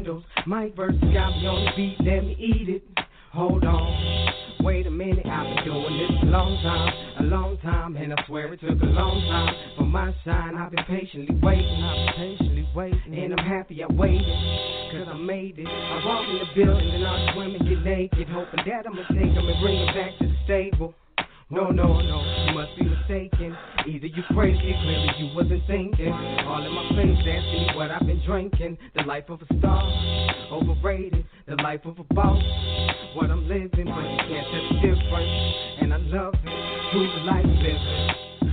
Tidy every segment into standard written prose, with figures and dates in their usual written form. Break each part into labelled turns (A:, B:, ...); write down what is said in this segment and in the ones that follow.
A: candles. Mike versus got me on the beat, let me eat it. Hold on, wait a minute, I've been doing this a long time, and I swear it took a long time for my shine. I've been patiently waiting, and I'm happy I waited, cause I made it. I walk in the building and all the women get naked, hoping that I'ma take them and bring them back to the stable. No, you must be mistaken. Either you crazy, clearly you wasn't thinking. All in my face asking me what I've been drinking. The life of a star, overrated. The life of a boss, what I'm living, but you can't tell the difference. And I love it, true life living.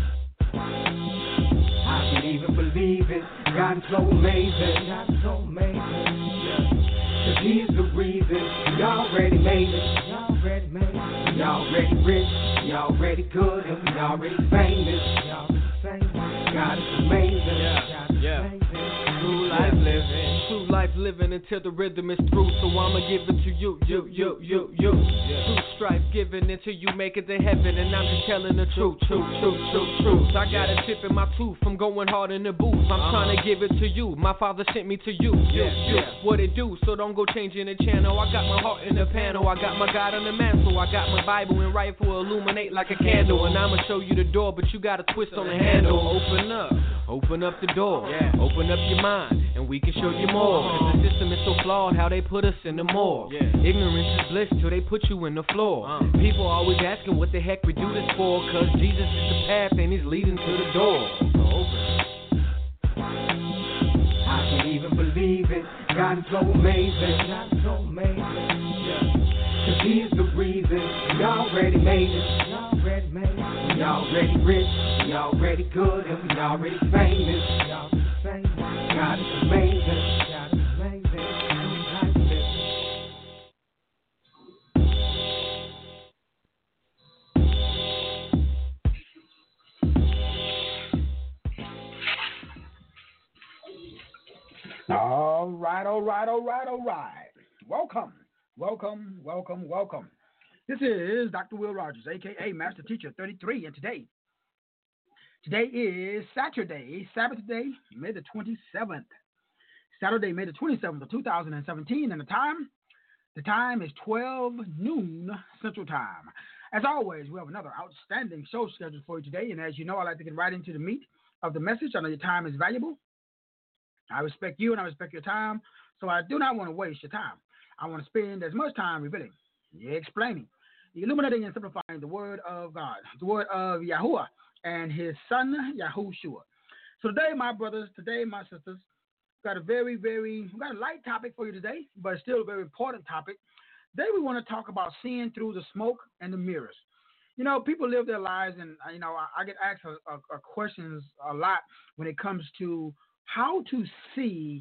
A: I can't even believe it. God is so amazing. Yeah. Cause he's the reason. We already made it. We already rich. We already good. And we already famous. God is amazing.
B: Yeah. True life living. True life living until the rhythm is through. So I'ma give it to you. True strife given until you make it to heaven. And I'm just telling the truth. I got a chip in my tooth from going hard in the booth. I'm trying to give it to you. My father sent me to you. What it do? So don't go changing the channel. I got my heart in the panel. I got my God on the mantle. I got my Bible and rifle illuminate like a candle. And I'ma show you the door, but you gotta twist on the handle. Open up the door. Open up your mind, and we can show you more. Cause the system is so flawed, how they put us in the morgue. Ignorance is bliss till they put you in the floor. People always asking what the heck we do this for. Cause Jesus is the path and he's leading to the door.
A: I can't even believe it. God is so amazing. Cause he's the reason. We already made it. We already rich. We already good. And we already famous. God is amazing.
C: All right. Welcome. This is Dr. Will Rogers, a.k.a. Master Teacher 33, and today is Saturday, Sabbath day, May the 27th. Saturday, May the 27th of 2017, and the time is 12 noon Central Time. As always, we have another outstanding show scheduled for you today, and as you know, I like to get right into the meat of the message. I know your time is valuable. I respect you and I respect your time, so I do not want to waste your time. I want to spend as much time revealing, explaining, illuminating, and simplifying the word of God, the word of Yahuwah and his son, Yahushua. So today, my brothers, my sisters, we got a light topic for you today, but still a very important topic. Today we want to talk about seeing through the smoke and the mirrors. You know, people live their lives, and I get asked questions a lot when it comes to how to see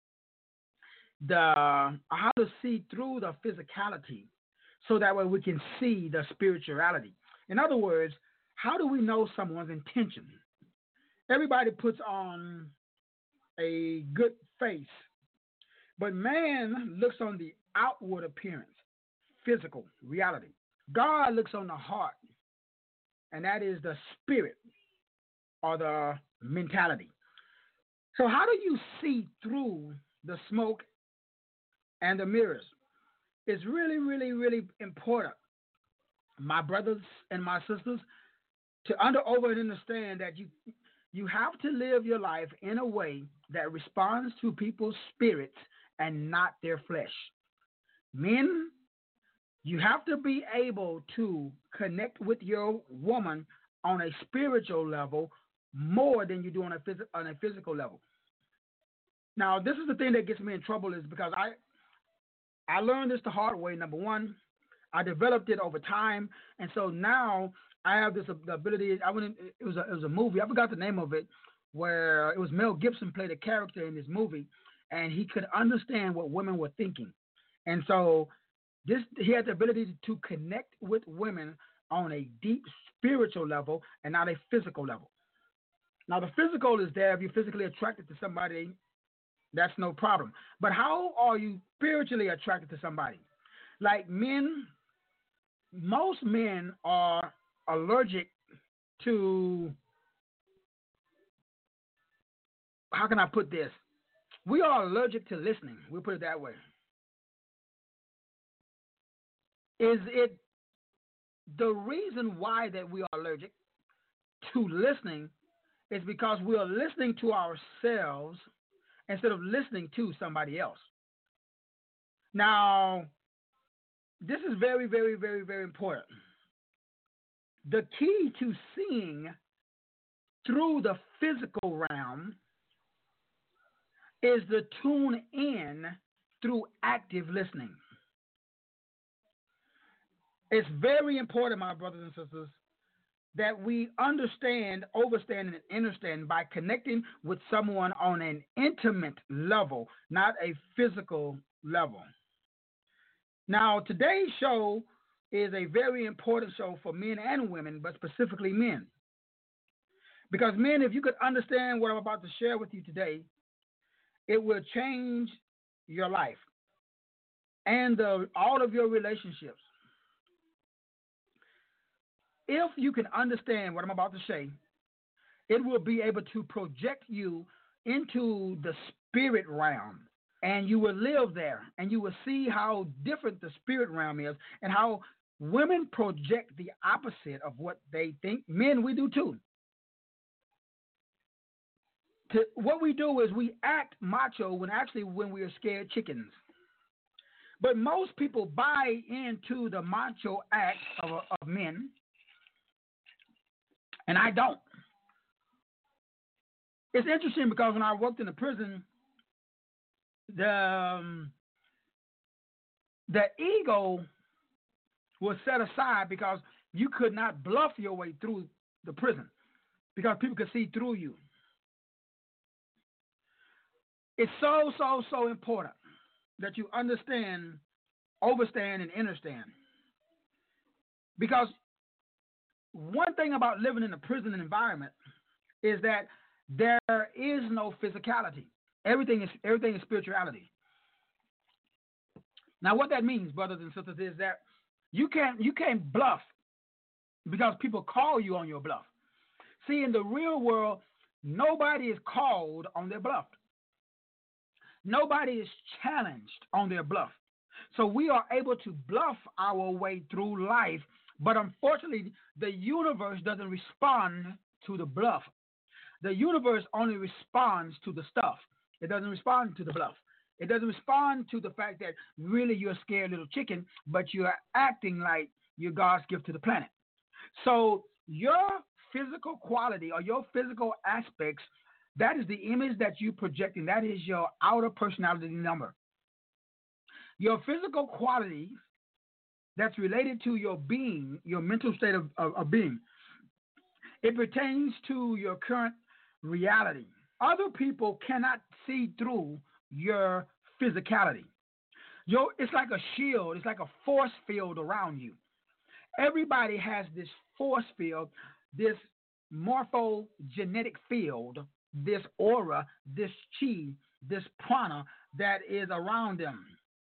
C: through the physicality, so that way we can see the spirituality. In other words, how do we know someone's intention? Everybody puts on a good face, but man looks on the outward appearance, physical reality. God looks on the heart, and that is the spirit or the mentality. So how do you see through the smoke and the mirrors? It's really, really, really important, my brothers and my sisters, to understand that you have to live your life in a way that responds to people's spirits and not their flesh. Men, you have to be able to connect with your woman on a spiritual level more than you do on a physical level. Now, this is the thing that gets me in trouble, is because I learned this the hard way. Number one, I developed it over time, and so now I have this ability. It was a movie. I forgot the name of it, where it was Mel Gibson played a character in this movie, and he could understand what women were thinking, and so he had the ability to connect with women on a deep spiritual level and not a physical level. Now, the physical is there. If you're physically attracted to somebody, that's no problem. But how are you spiritually attracted to somebody? Like men, most men are allergic to, how can I put this? We are allergic to listening. We'll put it that way. Is it the reason why that we are allergic to listening is because we are listening to ourselves instead of listening to somebody else. Now, this is very, very, very, very important. The key to seeing through the physical realm is to tune in through active listening. It's very important, my brothers and sisters, that we understand, overstand, and understand by connecting with someone on an intimate level, not a physical level. Now, today's show is a very important show for men and women, but specifically men. Because men, if you could understand what I'm about to share with you today, it will change your life and all of your relationships. If you can understand what I'm about to say, it will be able to project you into the spirit realm, and you will live there, and you will see how different the spirit realm is, and how women project the opposite of what they think. Men, we do too. What we do is we act macho when we are scared chickens. But most people buy into the macho act of men, and I don't. It's interesting because when I worked in the prison, the ego was set aside because you could not bluff your way through the prison because people could see through you. It's so, so, so important that you understand, overstand, and understand. Because one thing about living in a prison environment is that there is no physicality. Everything is spirituality. Now, what that means, brothers and sisters, is that you can't bluff because people call you on your bluff. See, in the real world, nobody is called on their bluff. Nobody is challenged on their bluff. So we are able to bluff our way through life, but unfortunately, the universe doesn't respond to the bluff. The universe only responds to the stuff. It doesn't respond to the bluff. It doesn't respond to the fact that really you're a scared little chicken, but you're acting like you're God's gift to the planet. So your physical quality or your physical aspects, that is the image that you project, and that is your outer personality number. Your physical quality that's related to your being, your mental state of being, it pertains to your current reality. Other people cannot see through your physicality. It's like a shield. It's like a force field around you. Everybody has this force field, this morphogenetic field, this aura, this chi, this prana that is around them.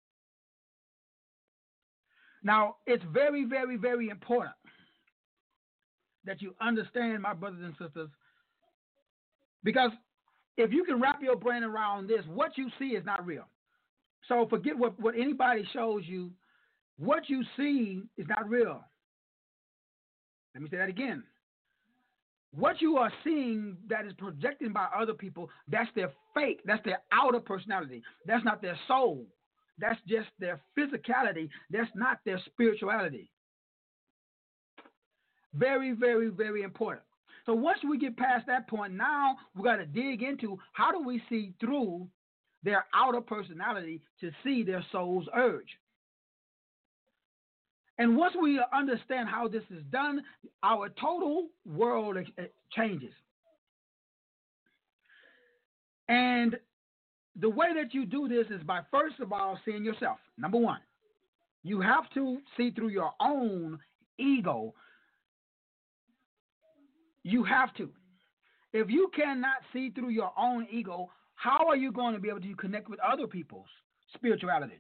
C: Now, it's very, very, very important that you understand, my brothers and sisters, because if you can wrap your brain around this, what you see is not real. So forget what anybody shows you. What you see is not real. Let me say that again. What you are seeing that is projected by other people, that's their fake. That's their outer personality. That's not their soul. That's just their physicality. That's not their spirituality. Very, very, very important. So once we get past that point, now we got to dig into how do we see through their outer personality to see their soul's urge. And once we understand how this is done, our total world changes. And the way that you do this is by, first of all, seeing yourself. Number one, you have to see through your own ego. You have to. If you cannot see through your own ego, how are you going to be able to connect with other people's spirituality?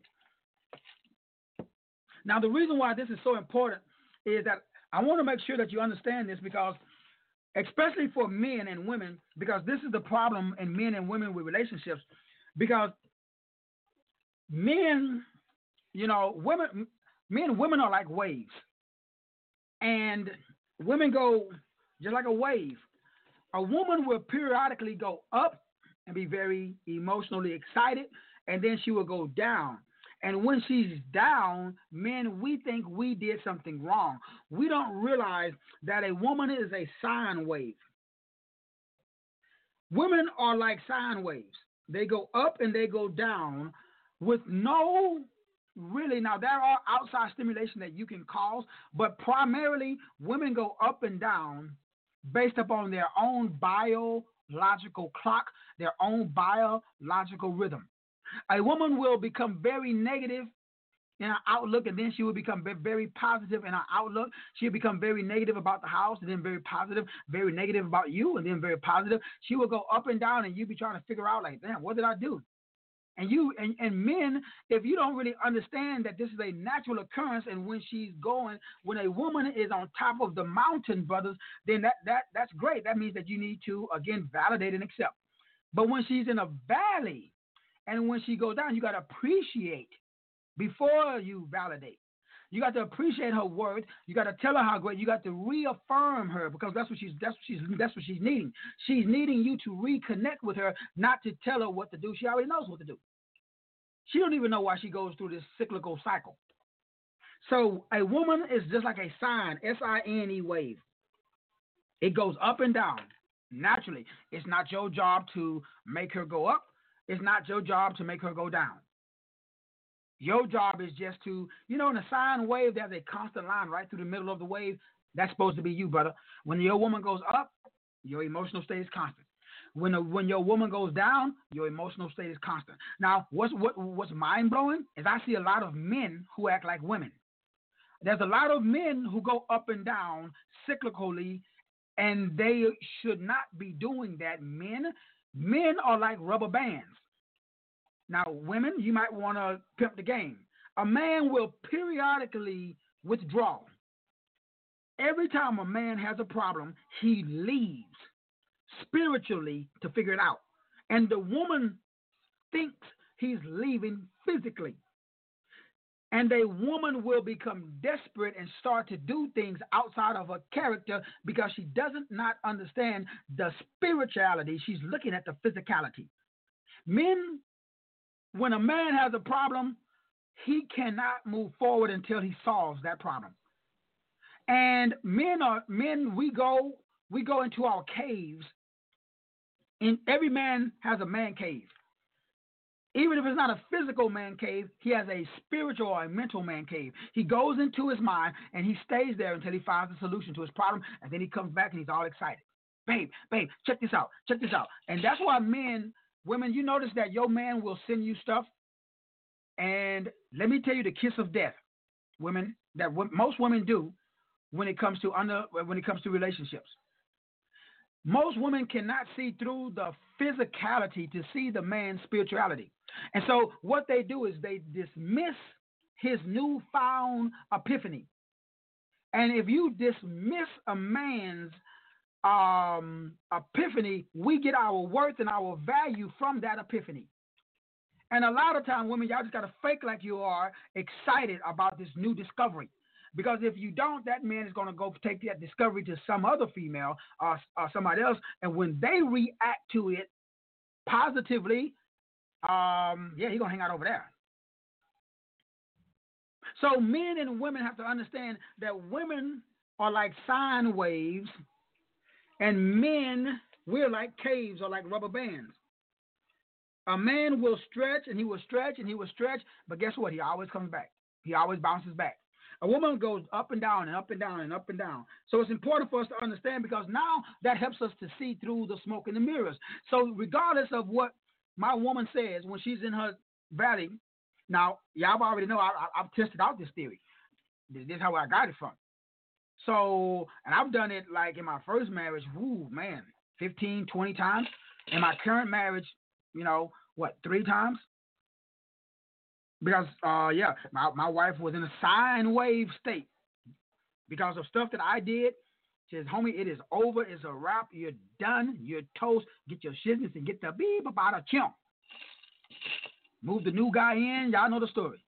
C: Now, the reason why this is so important is that I want to make sure that you understand this, because especially for men and women, because this is the problem in men and women with relationships, because men, men and women are like waves, and women go just like a wave. A woman will periodically go up and be very emotionally excited, and then she will go down. And when she's down, men, we think we did something wrong. We don't realize that a woman is a sine wave. Women are like sine waves. They go up and they go down with no really. Now, there are outside stimulation that you can cause, but primarily women go up and down based upon their own biological clock, their own biological rhythm. A woman will become very negative in her outlook, and then she will become very positive in her outlook. She'll become very negative about the house, and then very positive, very negative about you, and then very positive. She will go up and down, and you'll be trying to figure out, like, damn, what did I do? And you and men, if you don't really understand that this is a natural occurrence, and when a woman is on top of the mountain, brothers, then that's great. That means that you need to again validate and accept. But when she's in a valley, and when she goes down, you got to appreciate before you validate. You got to appreciate her worth. You got to tell her how great. You got to reaffirm her, because that's what she's needing. She's needing you to reconnect with her, not to tell her what to do. She already knows what to do. She don't even know why she goes through this cyclical cycle. So a woman is just like a sine, S-I-N-E wave. It goes up and down naturally. It's not your job to make her go up. It's not your job to make her go down. Your job is just to, in a sine wave, there's a constant line right through the middle of the wave. That's supposed to be you, brother. When your woman goes up, your emotional state is constant. When your woman goes down, your emotional state is constant. Now, what's mind-blowing is I see a lot of men who act like women. There's a lot of men who go up and down cyclically, and they should not be doing that. Men are like rubber bands. Now, women, you might want to pimp the game. A man will periodically withdraw. Every time a man has a problem, he leaves spiritually to figure it out. And the woman thinks he's leaving physically. And a woman will become desperate and start to do things outside of her character because she doesn't not understand the spirituality. She's looking at the physicality. Men, when a man has a problem, he cannot move forward until he solves that problem. And men, we go into our caves. And every man has a man cave. Even if it's not a physical man cave, he has a spiritual or a mental man cave. He goes into his mind and he stays there until he finds a solution to his problem, and then he comes back and he's all excited. Babe, check this out. And that's why women, you notice that your man will send you stuff. And let me tell you the kiss of death, women, that most women do when it comes to relationships. Most women cannot see through the physicality to see the man's spirituality. And so what they do is they dismiss his newfound epiphany. And if you dismiss a man's epiphany, we get our worth and our value from that epiphany. And a lot of times, women, y'all just got to fake like you are excited about this new discovery. Because if you don't, that man is going to go take that discovery to some other female or somebody else. And when they react to it positively, he's going to hang out over there. So men and women have to understand that women are like sine waves, and men, we're like caves or like rubber bands. A man will stretch, and he will stretch, and he will stretch, but guess what? He always comes back. He always bounces back. A woman goes up and down and up and down and up and down. So it's important for us to understand, because now that helps us to see through the smoke and the mirrors. So regardless of what my woman says when she's in her valley, now, y'all already know I've tested out this theory. This is how I got it from. So, and I've done it like in my first marriage, 15, 20 times. In my current marriage, 3 times? Because, my wife was in a sine wave state because of stuff that I did. She says, homie, it is over. It's a wrap. You're done. You're toast. Get your shizness and get the beep about a chimp. Moved the new guy in. Y'all know the story.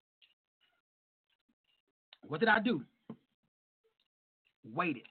C: What did I do? Waited.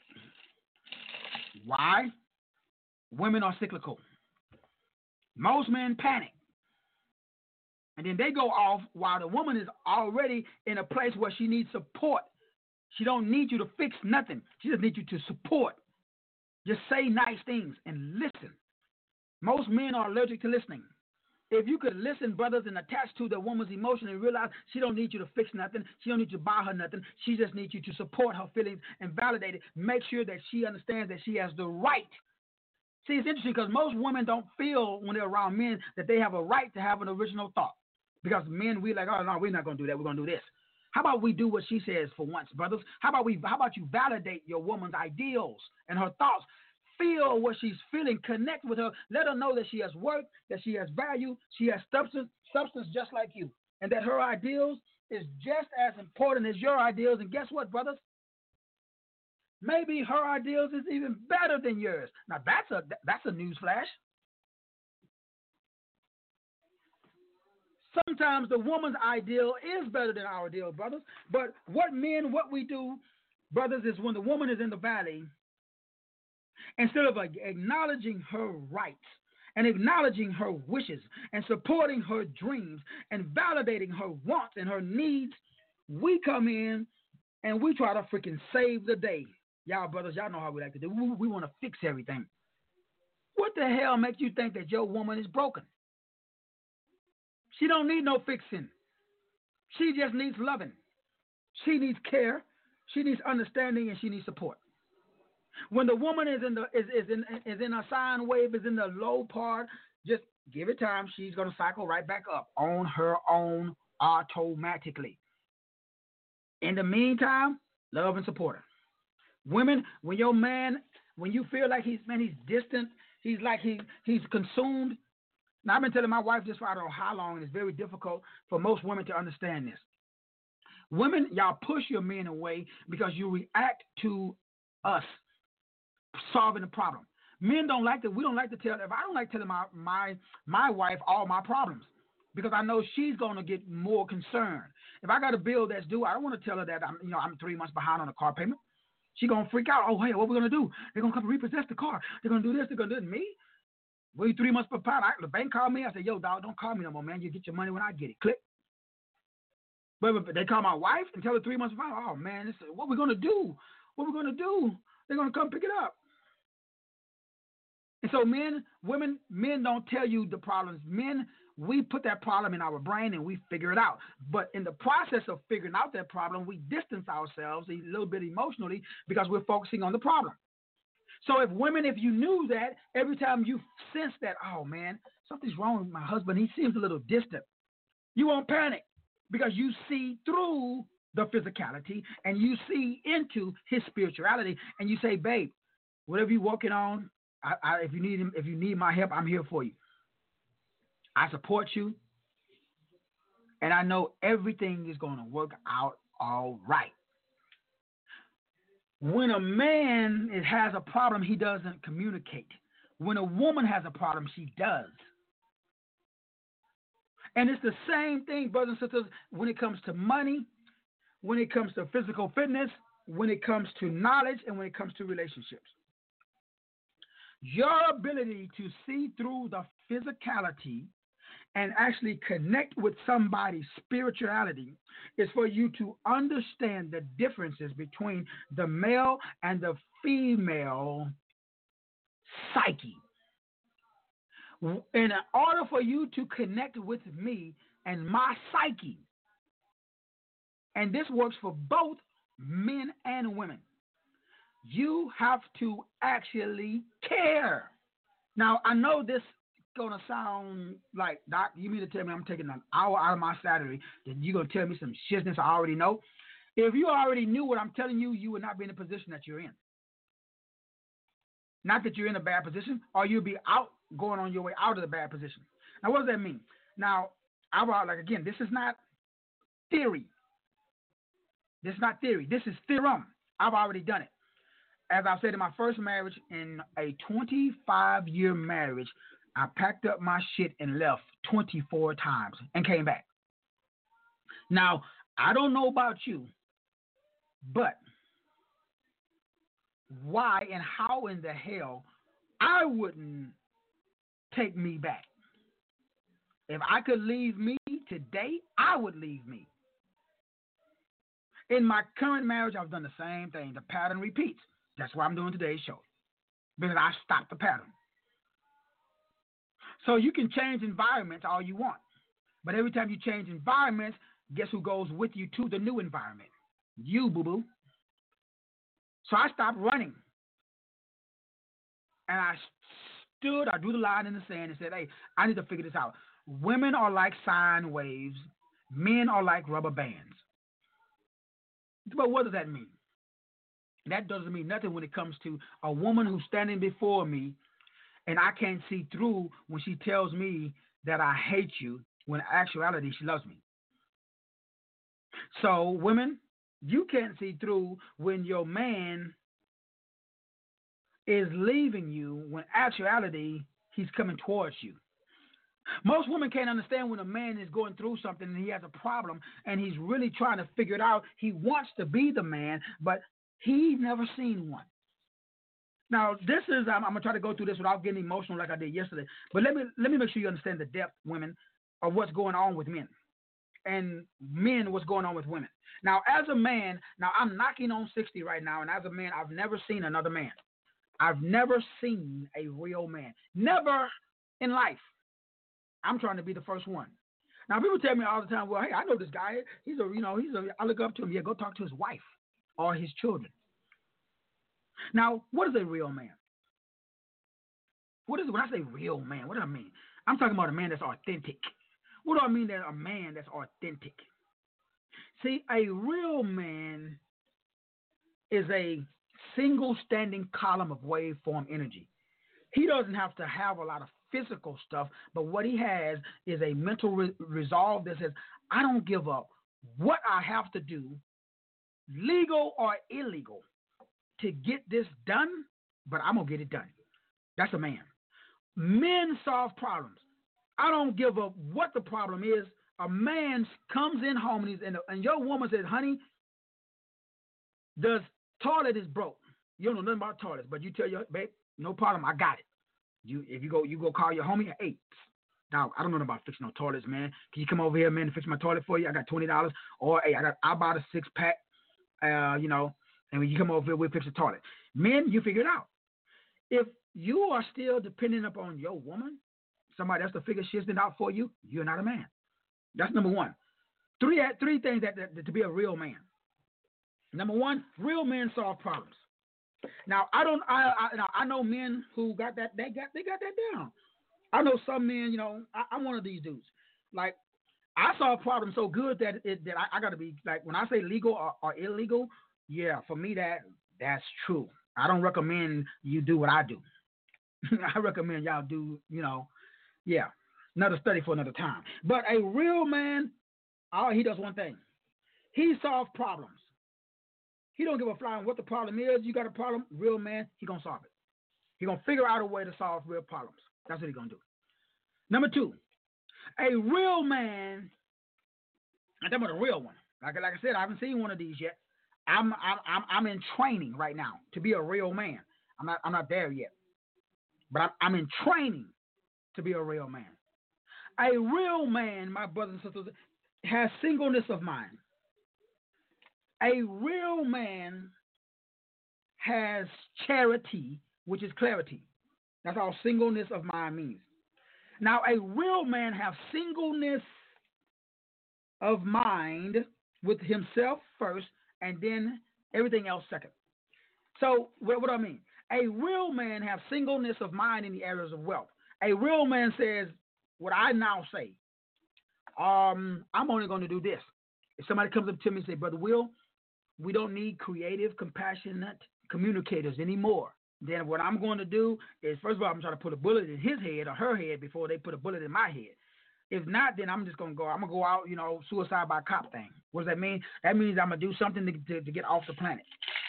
C: Why? Women are cyclical. Most men panic. And then they go off while the woman is already in a place where she needs support. She don't need you to fix nothing. She just needs you to support. Just say nice things and listen. Most men are allergic to listening. If you could listen, brothers, and attach to the woman's emotion and realize she don't need you to fix nothing, she don't need you to buy her nothing, she just needs you to support her feelings and validate it. Make sure that she understands that she has the right. See, it's interesting because most women don't feel when they're around men that they have a right to have an original thought. Because men, we're like, oh, no, we're not going to do that. We're going to do this. How about we do what she says for once, brothers? How about you validate your woman's ideals and her thoughts? Feel what she's feeling. Connect with her. Let her know that she has worth, that she has value, she has substance just like you, and that her ideals is just as important as your ideals. And guess what, brothers? Maybe her ideals is even better than yours. Now that's a news flash. Sometimes the woman's ideal is better than our ideal, brothers. But what we do, brothers, is when the woman is in the valley, instead of acknowledging her rights and acknowledging her wishes and supporting her dreams and validating her wants and her needs, we come in and we try to freaking save the day. Y'all brothers, y'all know how we like to do. We want to fix everything. What the hell makes you think that your woman is broken? She don't need no fixing. She just needs loving. She needs care. She needs understanding, and she needs support. When the woman is in a sine wave, is in the low part, just give it time. She's gonna cycle right back up on her own automatically. In the meantime, love and support her. Women, when you feel like he's distant, he's like he's consumed. Now, I've been telling my wife this for I don't know how long, and it's very difficult for most women to understand this. Women, y'all push your men away because you react to us solving the problem. Men don't like to. We don't like to tell. If I don't like telling my wife all my problems, because I know she's gonna get more concerned. If I got a bill that's due, I don't want to tell her that I'm 3 months behind on a car payment. She's gonna freak out. Oh, hey, what we gonna do? They're gonna come repossess the car. They're gonna do this. They're gonna do it. Me? We 3 months behind. The bank called me. I said, yo, dog, don't call me no more, man. You get your money when I get it. Click. But they call my wife and tell her 3 months behind. Oh man, what we gonna do? What we gonna do? They're gonna come pick it up. And so men don't tell you the problems. Men, we put that problem in our brain and we figure it out. But in the process of figuring out that problem, we distance ourselves a little bit emotionally because we're focusing on the problem. So if you knew that, every time you sense that, oh man, something's wrong with my husband, he seems a little distant, you won't panic because you see through the physicality and you see into his spirituality and you say, babe, whatever you're working on, if you need my help, I'm here for you. I support you, and I know everything is going to work out all right. When a man has a problem, he doesn't communicate. When a woman has a problem, she does. And it's the same thing, brothers and sisters, when it comes to money, when it comes to physical fitness, when it comes to knowledge, and when it comes to relationships. Your ability to see through the physicality and actually connect with somebody's spirituality is for you to understand the differences between the male and the female psyche. In order for you to connect with me and my psyche, and this works for both men and women, you have to actually care. Now, I know this going to sound like, Doc, you mean to tell me I'm taking an hour out of my Saturday, then you're going to tell me some shizness I already know? If you already knew what I'm telling you, you would not be in the position that you're in. Not that you're in a bad position, or you'll be going on your way out of the bad position. Now, what does that mean? Now, again, this is not theory. This is not theory. This is theorem. I've already done it. As I said in my first marriage, in a 25-year marriage, I packed up my shit and left 24 times and came back. Now, I don't know about you, but why and how in the hell I wouldn't take me back? If I could leave me today, I would leave me. In my current marriage, I've done the same thing. The pattern repeats. That's why I'm doing today's show, because I stopped the pattern. So you can change environments all you want, but every time you change environments, guess who goes with you to the new environment? You, boo-boo. So I stopped running, and I drew the line in the sand and said, hey, I need to figure this out. Women are like sine waves. Men are like rubber bands. But what does that mean? That doesn't mean nothing when it comes to a woman who's standing before me and I can't see through when she tells me that I hate you, when in actuality she loves me. So, women, you can't see through when your man is leaving you, when in actuality he's coming towards you. Most women can't understand when a man is going through something and he has a problem and he's really trying to figure it out. He wants to be the man, but he's never seen one. Now, this is, I'm going to try to go through this without getting emotional like I did yesterday, but let me make sure you understand the depth, women, of what's going on with men, and men, what's going on with women. Now, as a man, now I'm knocking on 60 right now, and as a man, I've never seen another man. I've never seen a real man. Never in life. I'm trying to be the first one. Now, people tell me all the time, well, hey, I know this guy. I look up to him. Yeah, go talk to his wife or his children. Now, what is a real man? When I say real man, what do I mean? I'm talking about a man that's authentic. What do I mean that a man that's authentic? See, a real man is a single standing column of waveform energy. He doesn't have to have a lot of physical stuff, but what he has is a mental resolve that says, I don't give up what I have to do, legal or illegal, to get this done, but I'm going to get it done. That's a man. Men solve problems. I don't give up what the problem is. A man comes in home and your woman says, honey, the toilet is broke. You don't know nothing about toilets, but you tell your babe, no problem, I got it. If you go call your homie, hey, dog, I don't know about fixing no toilets, man. Can you come over here, man, to fix my toilet for you? I got $20. Or hey, I bought a 6-pack, and when you come over here, we'll fix the toilet. Men, you figure it out. If you are still dependent upon your woman, somebody else to figure shit out for you, you're not a man. That's number one. Three things that to be a real man. Number one, real men solve problems. Now I know men who got that. They got that down. I know some men. I'm one of these dudes. Like I solve problems so good that I got to be like, when I say legal or illegal. Yeah, for me that's true. I don't recommend you do what I do. I recommend y'all do. Another study for another time. But a real man, all he does one thing. He solves problems. He don't give a flying what the problem is. You got a problem, real man, he going to solve it. He going to figure out a way to solve real problems. That's what he going to do. Number two, a real man, I'm talking about a real one. Like I said, I haven't seen one of these yet. I'm in training right now to be a real man. I'm not there yet. But I'm in training to be a real man. A real man, my brothers and sisters, has singleness of mind. A real man has charity, which is clarity. That's all singleness of mind means. Now, a real man has singleness of mind with himself first, and then everything else second. So, what do I mean? A real man has singleness of mind in the areas of wealth. A real man says, what I now say, I'm only going to do this. If somebody comes up to me and says, Brother Will, we don't need creative, compassionate communicators anymore. Then what I'm going to do is, first of all, I'm trying to put a bullet in his head or her head before they put a bullet in my head. If not, then I'm going to go out, suicide by cop thing. What does that mean? That means I'm going to do something to get off the planet.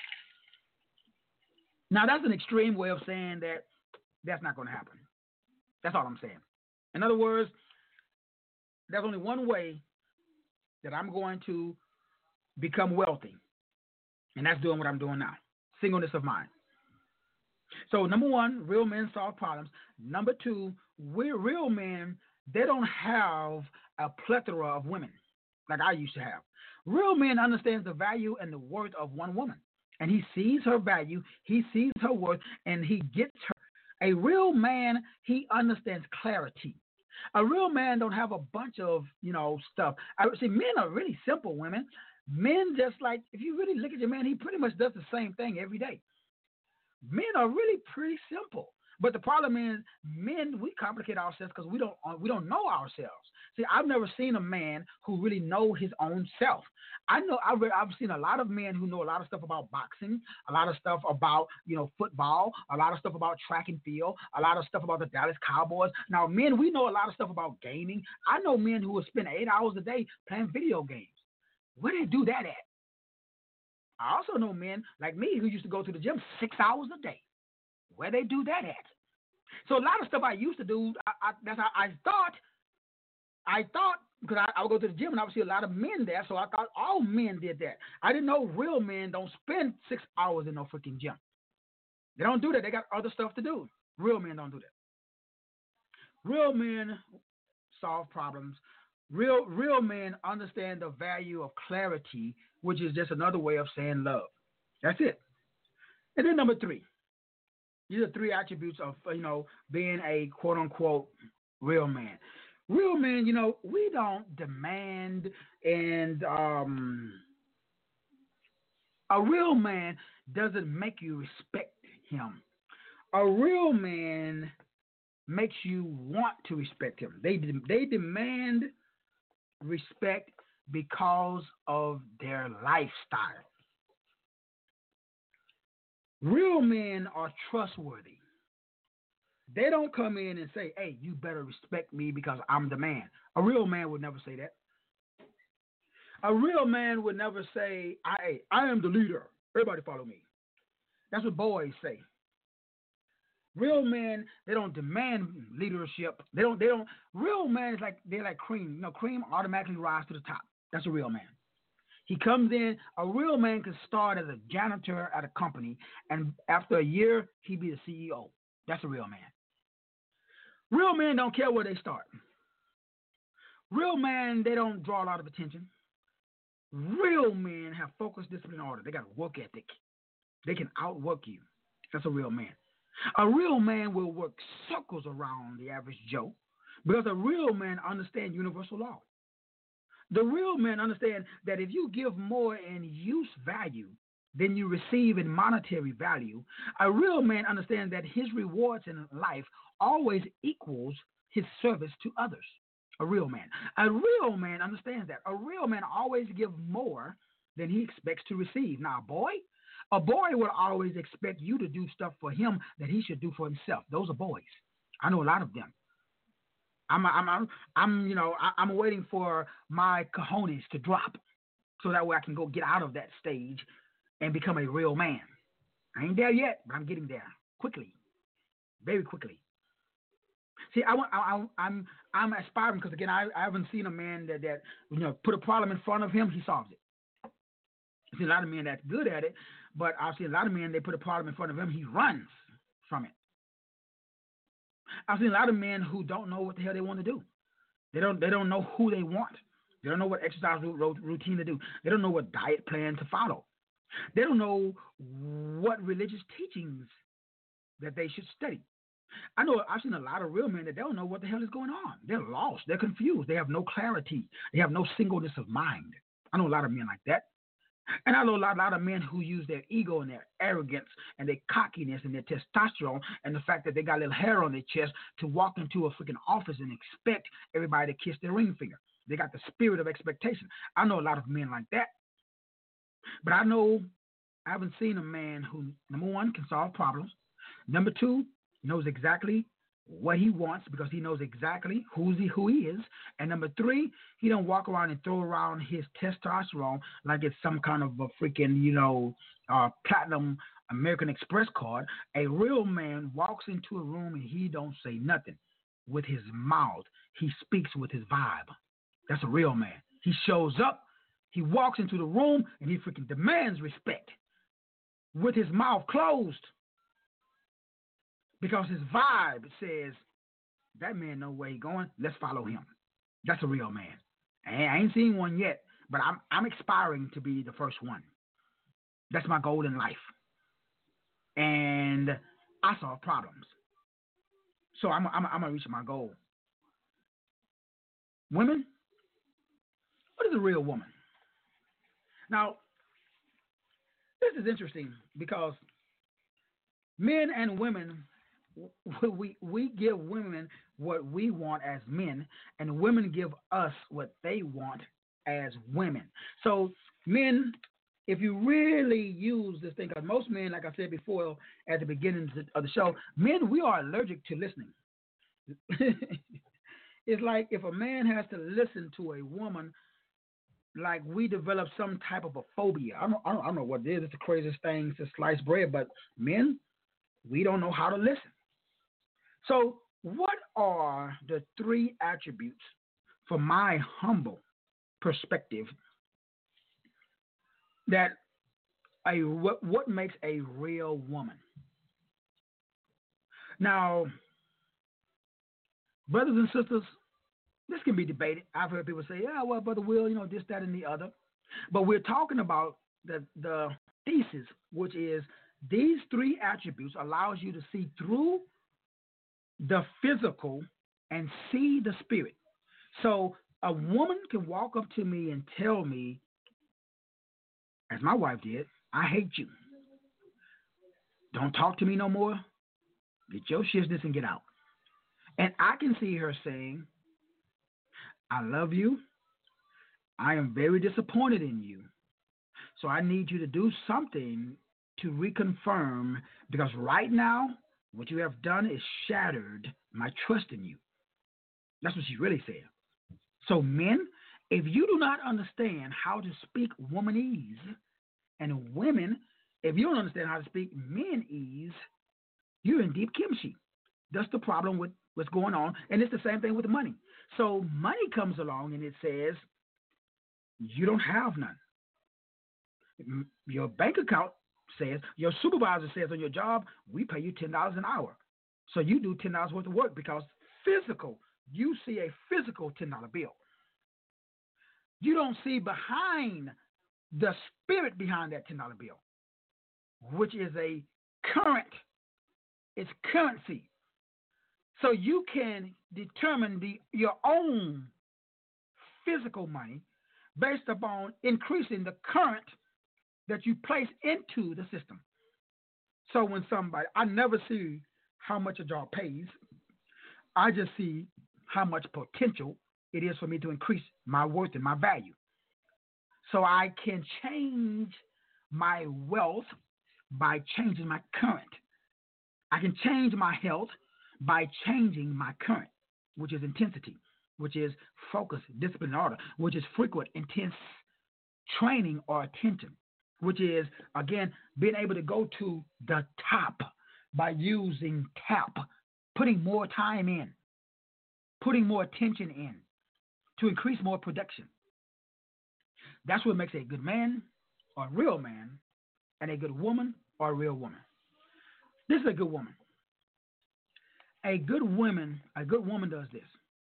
C: Now, that's an extreme way of saying that that's not going to happen. That's all I'm saying. In other words, there's only one way that I'm going to become wealthy, and that's doing what I'm doing now. Singleness of mind. So number one, real men solve problems. Number two, we're real men. They don't have a plethora of women like I used to have. Real men understands the value and the worth of one woman, and he sees her value, he sees her worth, and he gets her. A real man, he understands clarity. A real man don't have a bunch of stuff. I would say men are really simple women. Men just like if you really look at your man, he pretty much does the same thing every day. Men are really pretty simple. But the problem is, men, we complicate ourselves because we don't know ourselves. See, I've never seen a man who really know his own self. I've seen a lot of men who know a lot of stuff about boxing, a lot of stuff about football, a lot of stuff about track and field, a lot of stuff about the Dallas Cowboys. Now, men, we know a lot of stuff about gaming. I know men who will spend 8 hours a day playing video games. Where do they do that at? I also know men like me who used to go to the gym 6 hours a day. Where they do that at? So a lot of stuff I used to do, that's how I thought, because I would go to the gym and I would see a lot of men there, so I thought all men did that. I didn't know real men don't spend 6 hours in no freaking gym. They don't do that. They got other stuff to do. Real men don't do that. Real men solve problems. Real men understand the value of clarity, which is just another way of saying love. That's it. And then number three. These are three attributes of, being a quote unquote real man. Real men, we don't demand and a real man doesn't make you respect him. A real man makes you want to respect him. They demand respect because of their lifestyle. Real men are trustworthy. They don't come in and say, hey, you better respect me because I'm the man. A real man would never say that. A real man would never say, I am the leader. Everybody follow me. That's what boys say. Real men, they don't demand leadership. They don't. Real men is they're like cream. Cream automatically rises to the top. That's a real man. He comes in, a real man can start as a janitor at a company, and after a year, he'd be the CEO. That's a real man. Real men don't care where they start. Real men, they don't draw a lot of attention. Real men have focus, discipline, order. They got work ethic. They can outwork you. That's a real man. A real man will work circles around the average Joe because a real man understands universal law. The real men understand that if you give more in use value than you receive in monetary value, a real man understands that his rewards in life always equals his service to others. A real man. A real man understands that. A real man always gives more than he expects to receive. Now, a boy will always expect you to do stuff for him that he should do for himself. Those are boys. I know a lot of them. I'm waiting for my cojones to drop so that way I can go get out of that stage and become a real man. I ain't there yet, but I'm getting there quickly, very quickly. See, I'm aspiring because again, I haven't seen a man that put a problem in front of him, he solves it. I've seen a lot of men that's good at it, but I've seen a lot of men they put a problem in front of him, he runs from it. I've seen a lot of men who don't know what the hell they want to do. They don't know who they want. They don't know what exercise routine to do. They don't know what diet plan to follow. They don't know what religious teachings that they should study. I've seen a lot of real men that don't know what the hell is going on. They're lost. They're confused. They have no clarity. They have no singleness of mind. I know a lot of men like that. And I know a lot of men who use their ego and their arrogance and their cockiness and their testosterone and the fact that they got a little hair on their chest to walk into a freaking office and expect everybody to kiss their ring finger. They got the spirit of expectation. I know a lot of men like that. But I haven't seen a man who, number one, can solve problems. Number two, knows exactly what he wants because he knows exactly who he is. And number three, he don't walk around and throw around his testosterone like it's some kind of a freaking, platinum American Express card. A real man walks into a room and he don't say nothing. with his mouth. He speaks with his vibe. That's a real man. He shows up, he walks into the room, and he freaking demands respect with his mouth closed because his vibe says, that man know where he's going. Let's follow him. That's a real man. I ain't seen one yet, but I'm aspiring to be the first one. That's my goal in life. And I solve problems. So I'm going to reach my goal. Women, what is a real woman? Now, this is interesting because men and women, we give women what we want as men, and women give us what they want as women. So men, if you really use this thing, because most men, like I said before at the beginning of the show, men, we are allergic to listening. It's like if a man has to listen to a woman, like we develop some type of a phobia. I don't know what it is. It's the craziest thing to slice bread, but men, we don't know how to listen. So what are the 3 attributes, from my humble perspective, that what makes a real woman? Now, brothers and sisters, this can be debated. I've heard people say, yeah, well, Brother Will, this, that, and the other. But we're talking about the thesis, which is these 3 attributes allows you to see through the physical and see the spirit. So a woman can walk up to me and tell me, as my wife did, I hate you. Don't talk to me no more. Get your shizness and get out. And I can see her saying, I love you. I am very disappointed in you. So I need you to do something to reconfirm, because right now, what you have done is shattered my trust in you. That's what she really said. So men, if you do not understand how to speak womanese, and women, if you don't understand how to speak menese, you're in deep kimchi. That's the problem with what's going on. And it's the same thing with money. So money comes along and it says, you don't have none. Your bank account says, your supervisor says on your job, we pay you $10 an hour. So you do $10 worth of work because physical, you see a physical $10 bill. You don't see behind the spirit behind that $10 bill, which is a current, it's currency. So you can determine your own physical money based upon increasing the current that you place into the system. So when I never see how much a job pays. I just see how much potential it is for me to increase my worth and my value. So I can change my wealth by changing my current. I can change my health by changing my current, which is intensity, which is focus, discipline, and order, which is frequent, intense training or attention, which is, again, being able to go to the top by using TAP, putting more time in, putting more attention in to increase more production. That's what makes a good man or a real man and a good woman or a real woman. This is a good woman. A good woman does this.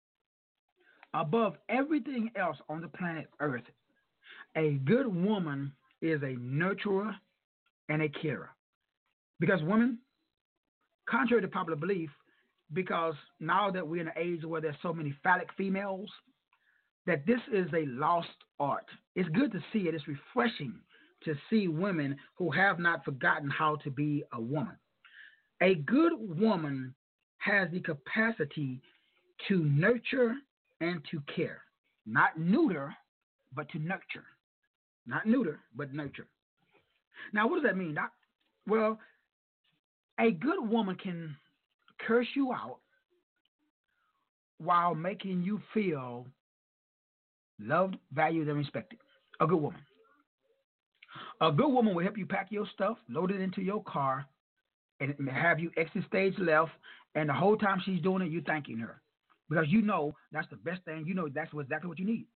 C: Above everything else on the planet Earth, a good woman is a nurturer and a carer. Because women, contrary to popular belief, because now that we're in an age where there's so many phallic females, that this is a lost art. It's good to see it. It's refreshing to see women who have not forgotten how to be a woman. A good woman has the capacity to nurture and to care. Not neuter, but to nurture. Not neuter, but nurture. Now, what does that mean, Doc? Well, a good woman can curse you out while making you feel loved, valued, and respected. A good woman. A good woman will help you pack your stuff, load it into your car, and have you exit stage left, and the whole time she's doing it, you thanking her. because you know that's the best thing. You know that's exactly what you need.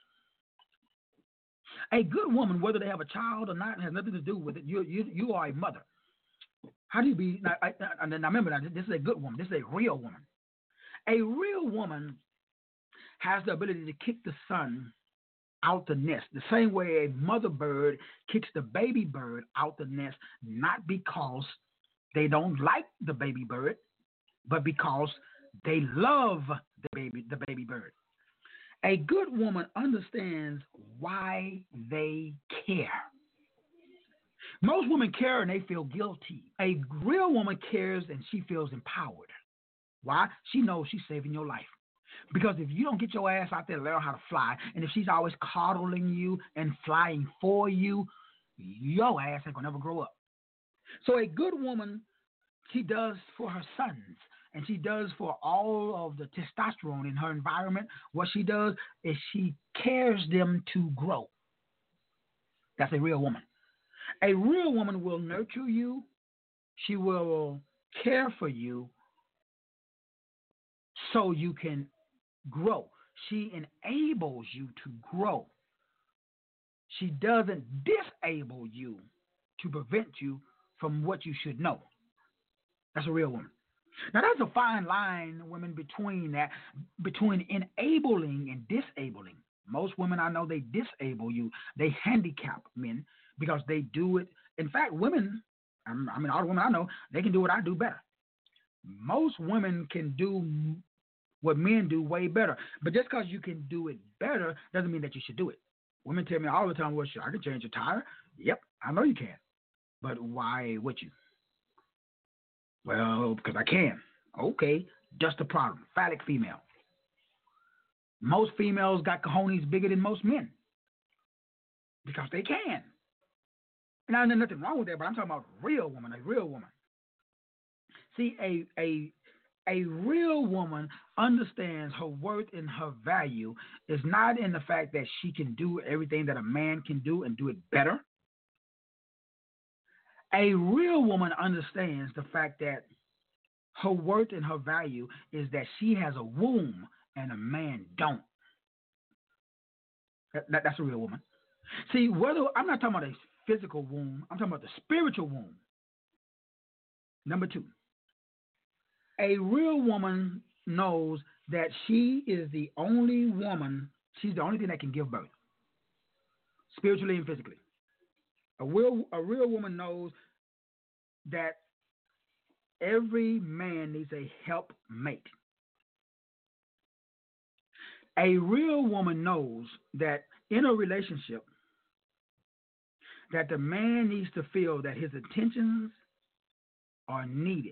C: A good woman, whether they have a child or not, has nothing to do with it. You are a mother. How do you be? Now remember, now, this is a good woman. This is a real woman. A real woman has the ability to kick the son out the nest, the same way a mother bird kicks the baby bird out the nest, not because they don't like the baby bird, but because they love the baby bird. A good woman understands why they care. Most women care and they feel guilty. A real woman cares and she feels empowered. Why? She knows she's saving your life. Because if you don't get your ass out there and learn how to fly, and if she's always coddling you and flying for you, your ass ain't gonna never grow up. So a good woman, she does for her sons, and she does for all of the testosterone in her environment. What she does is she cares them to grow. That's a real woman. A real woman will nurture you. She will care for you so you can grow. She enables you to grow. She doesn't disable you to prevent you from what you should know. That's a real woman. Now, there's a fine line, women, between enabling and disabling. Most women I know, they disable you. They handicap men because they do it. In fact, women, all the women I know, they can do what I do better. Most women can do what men do way better. But just because you can do it better doesn't mean that you should do it. Women tell me all the time, well, sure, I can change your tire. Yep, I know you can. But why would you? Well, because I can. Okay, just the problem. Phallic female. Most females got cojones bigger than most men because they can. And there's nothing wrong with that, but I'm talking about a real woman. See, a real woman understands her worth and her value is not in the fact that she can do everything that a man can do and do it better. A real woman understands the fact that her worth and her value is that she has a womb and a man don't. That's a real woman. See, I'm not talking about a physical womb. I'm talking about the spiritual womb. Number two, a real woman knows that she is the only woman, she's the only thing that can give birth, spiritually and physically. A real woman knows that every man needs a helpmate. A real woman knows that in a relationship, that the man needs to feel that his attentions are needed.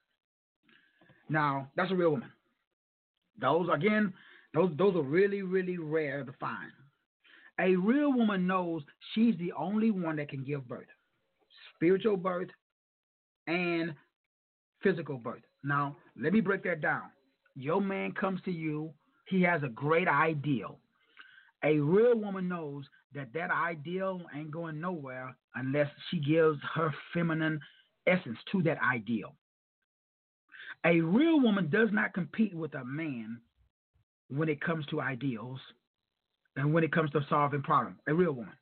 C: Now, that's a real woman. Those are really, really rare to find. A real woman knows she's the only one that can give birth, spiritual birth and physical birth. Now, let me break that down. Your man comes to you. He has a great ideal. A real woman knows that ideal ain't going nowhere unless she gives her feminine essence to that ideal. A real woman does not compete with a man when it comes to ideals and when it comes to solving problems. A real woman.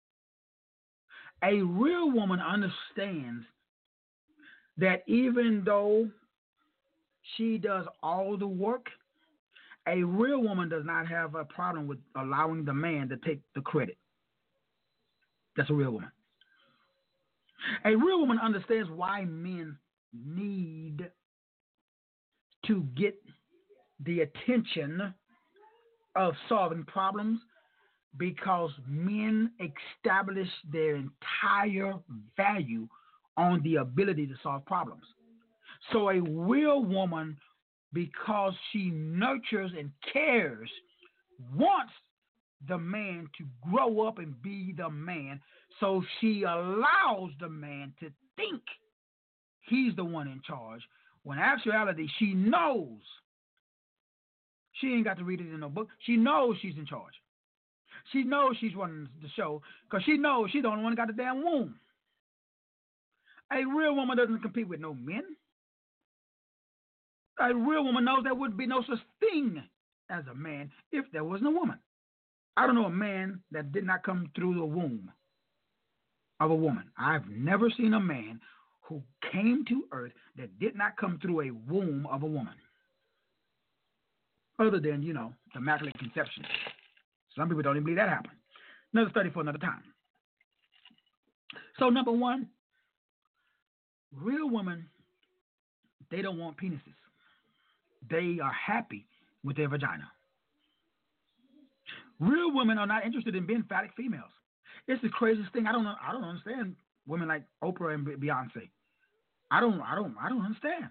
C: A real woman understands that even though she does all the work, a real woman does not have a problem with allowing the man to take the credit. That's a real woman. A real woman understands why men need to get the attention of solving problems, because men establish their entire value on the ability to solve problems. So a real woman, because she nurtures and cares, wants the man to grow up and be the man, so she allows the man to think he's the one in charge, when in actuality she knows. She ain't got to read it in no book. She knows she's in charge. She knows she's running the show because she knows she's the only one that got the damn womb. A real woman doesn't compete with no men. A real woman knows there would be no such thing as a man if there wasn't a woman. I don't know a man that did not come through the womb of a woman. I've never seen a man who came to earth that did not come through a womb of a woman. Other than, the Immaculate Conception. Some people don't even believe that happened. Another study for another time. So, number one, real women, they don't want penises. They are happy with their vagina. Real women are not interested in being phallic females. It's the craziest thing. I don't understand women like Oprah and Beyonce. I don't understand.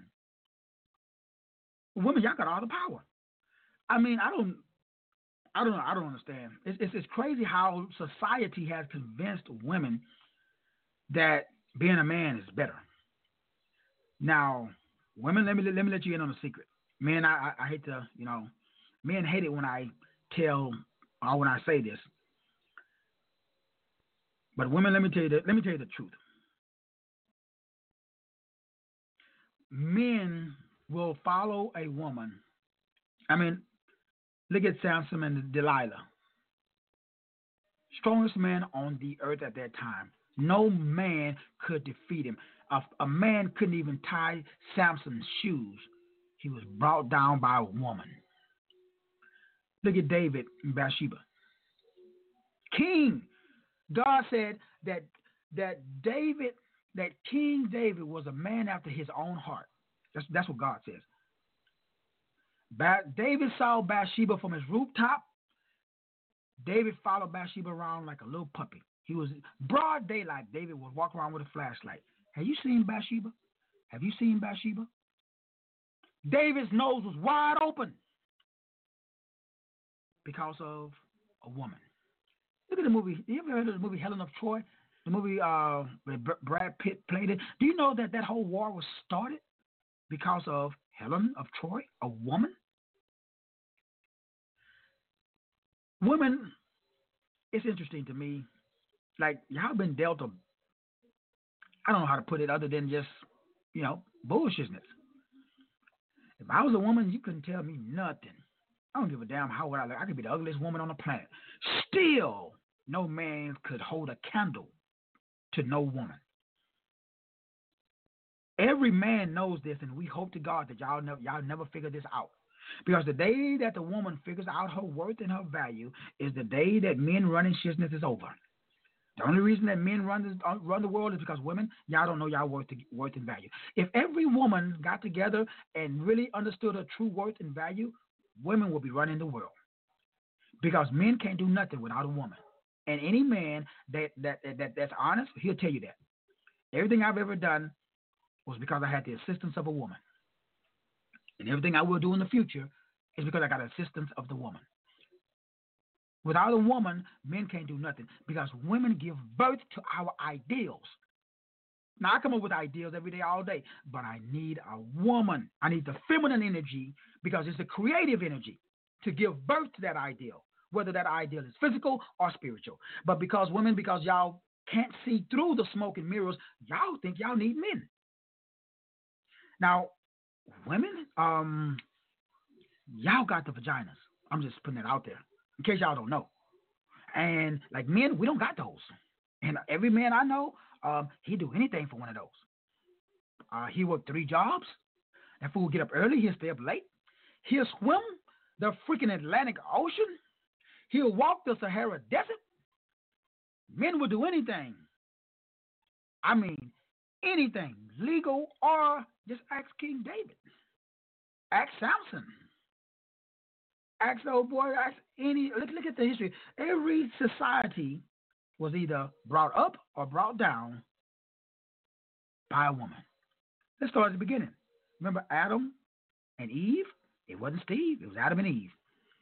C: Women, y'all got all the power. I mean, I don't understand. It's crazy how society has convinced women that being a man is better. Now, women, let me let you in on a secret. Men, I hate to, men hate it when I tell or when I say this. But women, let me tell you the truth. Men will follow a woman. I mean, look at Samson and Delilah. Strongest man on the earth at that time. No man could defeat him. A man couldn't even tie Samson's shoes. He was brought down by a woman. Look at David and Bathsheba. King. God said that King David was a man after his own heart. That's what God says. David saw Bathsheba from his rooftop. David followed Bathsheba around like a little puppy. He was broad daylight. David would walk around with a flashlight. Have you seen Bathsheba? Have you seen Bathsheba? David's nose was wide open because of a woman. Look at the movie. You ever heard of the movie Helen of Troy? The movie where Brad Pitt played it. Do you know that whole war was started because of Helen of Troy, a woman? Women, it's interesting to me. Like, y'all been dealt I don't know how to put it other than just, bullshitness. If I was a woman, you couldn't tell me nothing. I don't give a damn how would I look. I could be the ugliest woman on the planet. Still, no man could hold a candle to no woman. Every man knows this, and we hope to God that y'all never figure this out. Because the day that the woman figures out her worth and her value is the day that men running shitness is over. The only reason that men run the world is because women, y'all don't know y'all worth and value. If every woman got together and really understood her true worth and value, women will be running the world. Because men can't do nothing without a woman. And any man that's honest, he'll tell you that. Everything I've ever done was because I had the assistance of a woman. And everything I will do in the future is because I got the assistance of the woman. Without a woman, men can't do nothing because women give birth to our ideals. Now, I come up with ideals every day, all day, but I need a woman. I need the feminine energy because it's the creative energy to give birth to that ideal, whether that ideal is physical or spiritual. But because y'all can't see through the smoke and mirrors, y'all think y'all need men. Now, women, y'all got the vaginas. I'm just putting it out there in case y'all don't know. And like men, we don't got those. And every man I know, he'd do anything for one of those. He worked 3 jobs. That fool get up early. He'll stay up late. He'll swim the freaking Atlantic Ocean. He'll walk the Sahara Desert. Men will do anything. I mean, anything, legal or just ask King David. Ask Samson. Ask the old boy. Ask any. Look at the history. Every society was either brought up or brought down by a woman. Let's start at the beginning. Remember Adam and Eve? It wasn't Steve. It was Adam and Eve.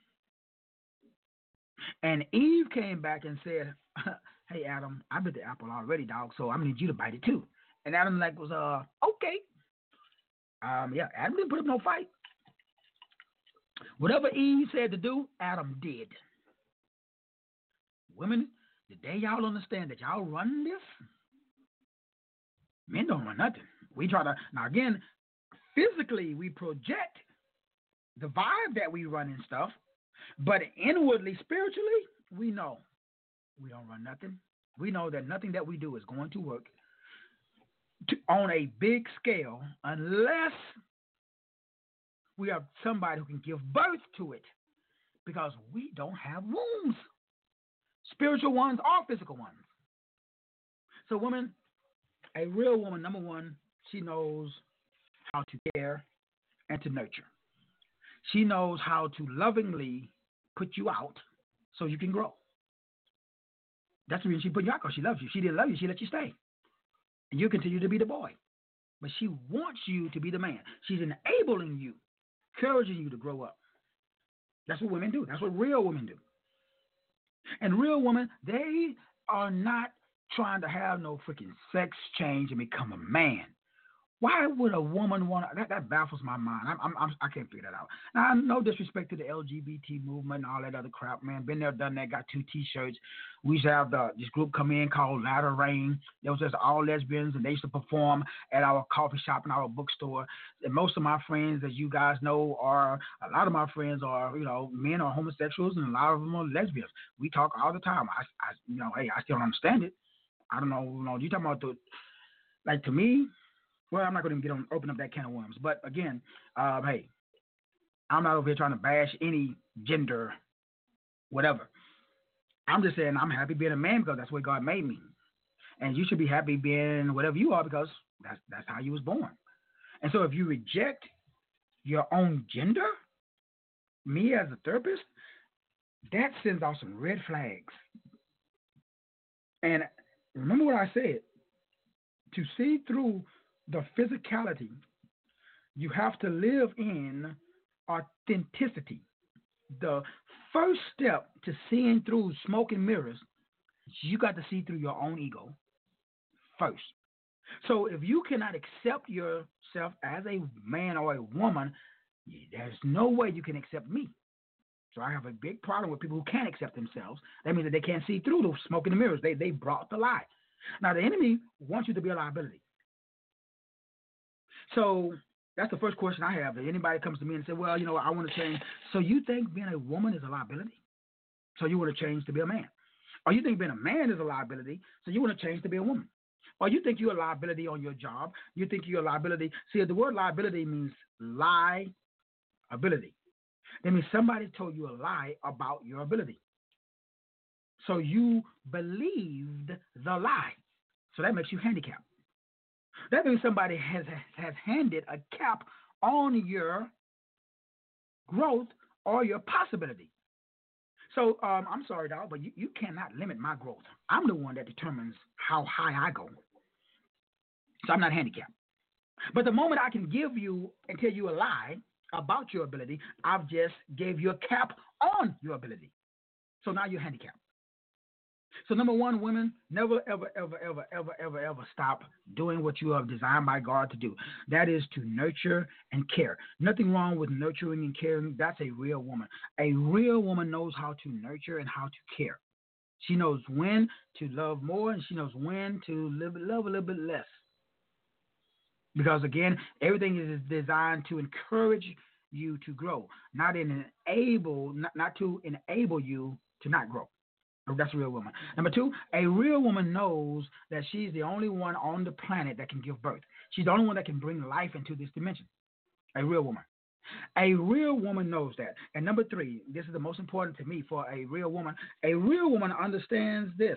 C: And Eve came back and said, "Hey Adam, I bit the apple already, dog. So I'm gonna need you to bite it too." And Adam was okay. Yeah, Adam didn't put up no fight. Whatever Eve said to do, Adam did. Women, the day y'all understand that y'all run this, men don't run nothing. We try to, now again, physically we project the vibe that we run and stuff, but inwardly, spiritually, we know we don't run nothing. We know that nothing that we do is going to work on a big scale unless we have somebody who can give birth to it, because we don't have wombs, spiritual ones or physical ones. So, women, a real woman, number one, she knows how to care and to nurture. She knows how to lovingly put you out so you can grow. That's the reason she put you out, because she loves you. She didn't love you, she let you stay. And you continue to be the boy. But she wants you to be the man. She's enabling you, encouraging you to grow up. That's what women do. That's what real women do. And real women, they are not trying to have no freaking sex change and become a man. Why would a woman want to? That baffles my mind. I can't figure that out. Now, no disrespect to the LGBT movement and all that other crap, man. Been there, done that. Got 2 T-shirts. We used to have this group come in called Ladder Rain. It was just all lesbians, and they used to perform at our coffee shop and our bookstore. And most of my friends, as you guys know, a lot of my friends are, men are homosexuals, and a lot of them are lesbians. We talk all the time. Hey, I still don't understand it. I don't know. You talking about to me. Well, I'm not going to open up that can of worms. But again, hey, I'm not over here trying to bash any gender, whatever. I'm just saying I'm happy being a man because that's what God made me. And you should be happy being whatever you are, because that's how you was born. And so if you reject your own gender, me as a therapist, that sends out some red flags. And remember what I said, to see through the physicality, you have to live in authenticity. The first step to seeing through smoke and mirrors, you got to see through your own ego first. So if you cannot accept yourself as a man or a woman, there's no way you can accept me. So I have a big problem with people who can't accept themselves. That means that they can't see through the smoke and the mirrors. They brought the lie. Now, the enemy wants you to be a liability. So that's the first question I have. If anybody comes to me and says, well, I want to change. So you think being a woman is a liability? So you want to change to be a man? Or you think being a man is a liability, so you want to change to be a woman? Or you think you're a liability on your job? You think you're a liability? See, the word liability means lie ability. That means somebody told you a lie about your ability. So you believed the lie. So that makes you handicapped. That means somebody has handed a cap on your growth or your possibility. So I'm sorry, dog, but you cannot limit my growth. I'm the one that determines how high I go. So I'm not handicapped. But the moment I can give you and tell you a lie about your ability, I've just gave you a cap on your ability. So now you're handicapped. So number one, women, never, ever, ever, ever, ever, ever, ever stop doing what you are designed by God to do. That is to nurture and care. Nothing wrong with nurturing and caring. That's a real woman. A real woman knows how to nurture and how to care. She knows when to love more, and she knows when to love a little bit less. Because again, everything is designed to encourage you to grow, not to enable you to not grow. That's a real woman. Number two, a real woman knows that she's the only one on the planet that can give birth. She's the only one that can bring life into this dimension. A real woman. A real woman knows that. And number three, this is the most important to me for a real woman. A real woman understands this.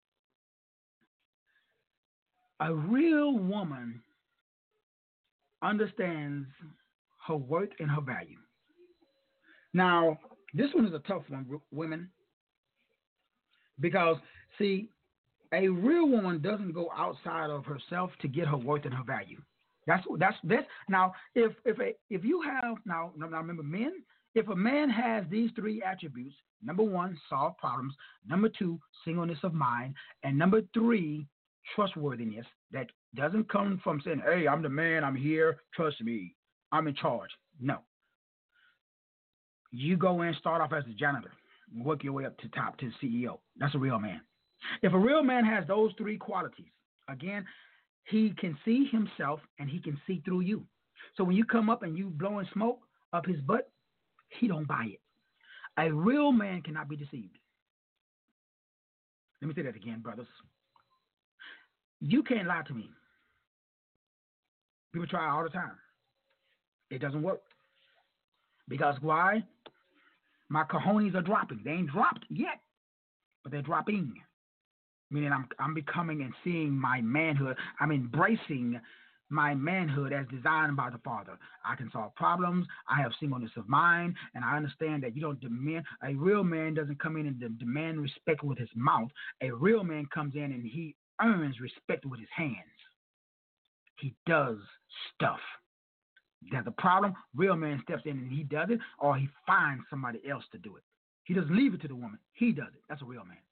C: A real woman understands her worth and her value. Now, this one is a tough one, women. Because, see, a real woman doesn't go outside of herself to get her worth and her value. That's now. If you have now remember, men. If a man has these three attributes, number one, solve problems. Number two, singleness of mind, and number three, trustworthiness. That doesn't come from saying, "Hey, I'm the man. I'm here. Trust me. I'm in charge." No. You go in, start off as a janitor. Work your way up to top, to the CEO. That's a real man. If a real man has those three qualities, again, he can see himself and he can see through you. So when you come up and you blowing smoke up his butt, he don't buy it. A real man cannot be deceived. Let me say that again, brothers. You can't lie to me. People try all the time. It doesn't work. Because why? My cojones are dropping. They ain't dropped yet, but they're dropping. Meaning I'm becoming and seeing my manhood. I'm embracing my manhood as designed by the Father. I can solve problems. I have singleness of mind, and I understand that you don't demand. A real man doesn't come in and demand respect with his mouth. A real man comes in and he earns respect with his hands. He does stuff. There's a problem, real man steps in and he does it, or he finds somebody else to do it. He doesn't leave it to the woman. He does it. That's a real man.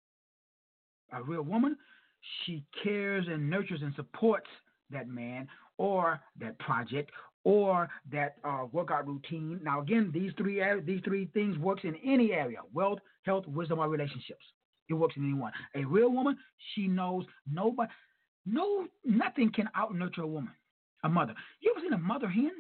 C: A real woman, she cares and nurtures and supports that man or that project or that workout routine. Now, again, these three things works in any area: wealth, health, wisdom, or relationships. It works in any one. A real woman, she knows nothing can out nurture a woman. A mother. You ever seen a mother hen?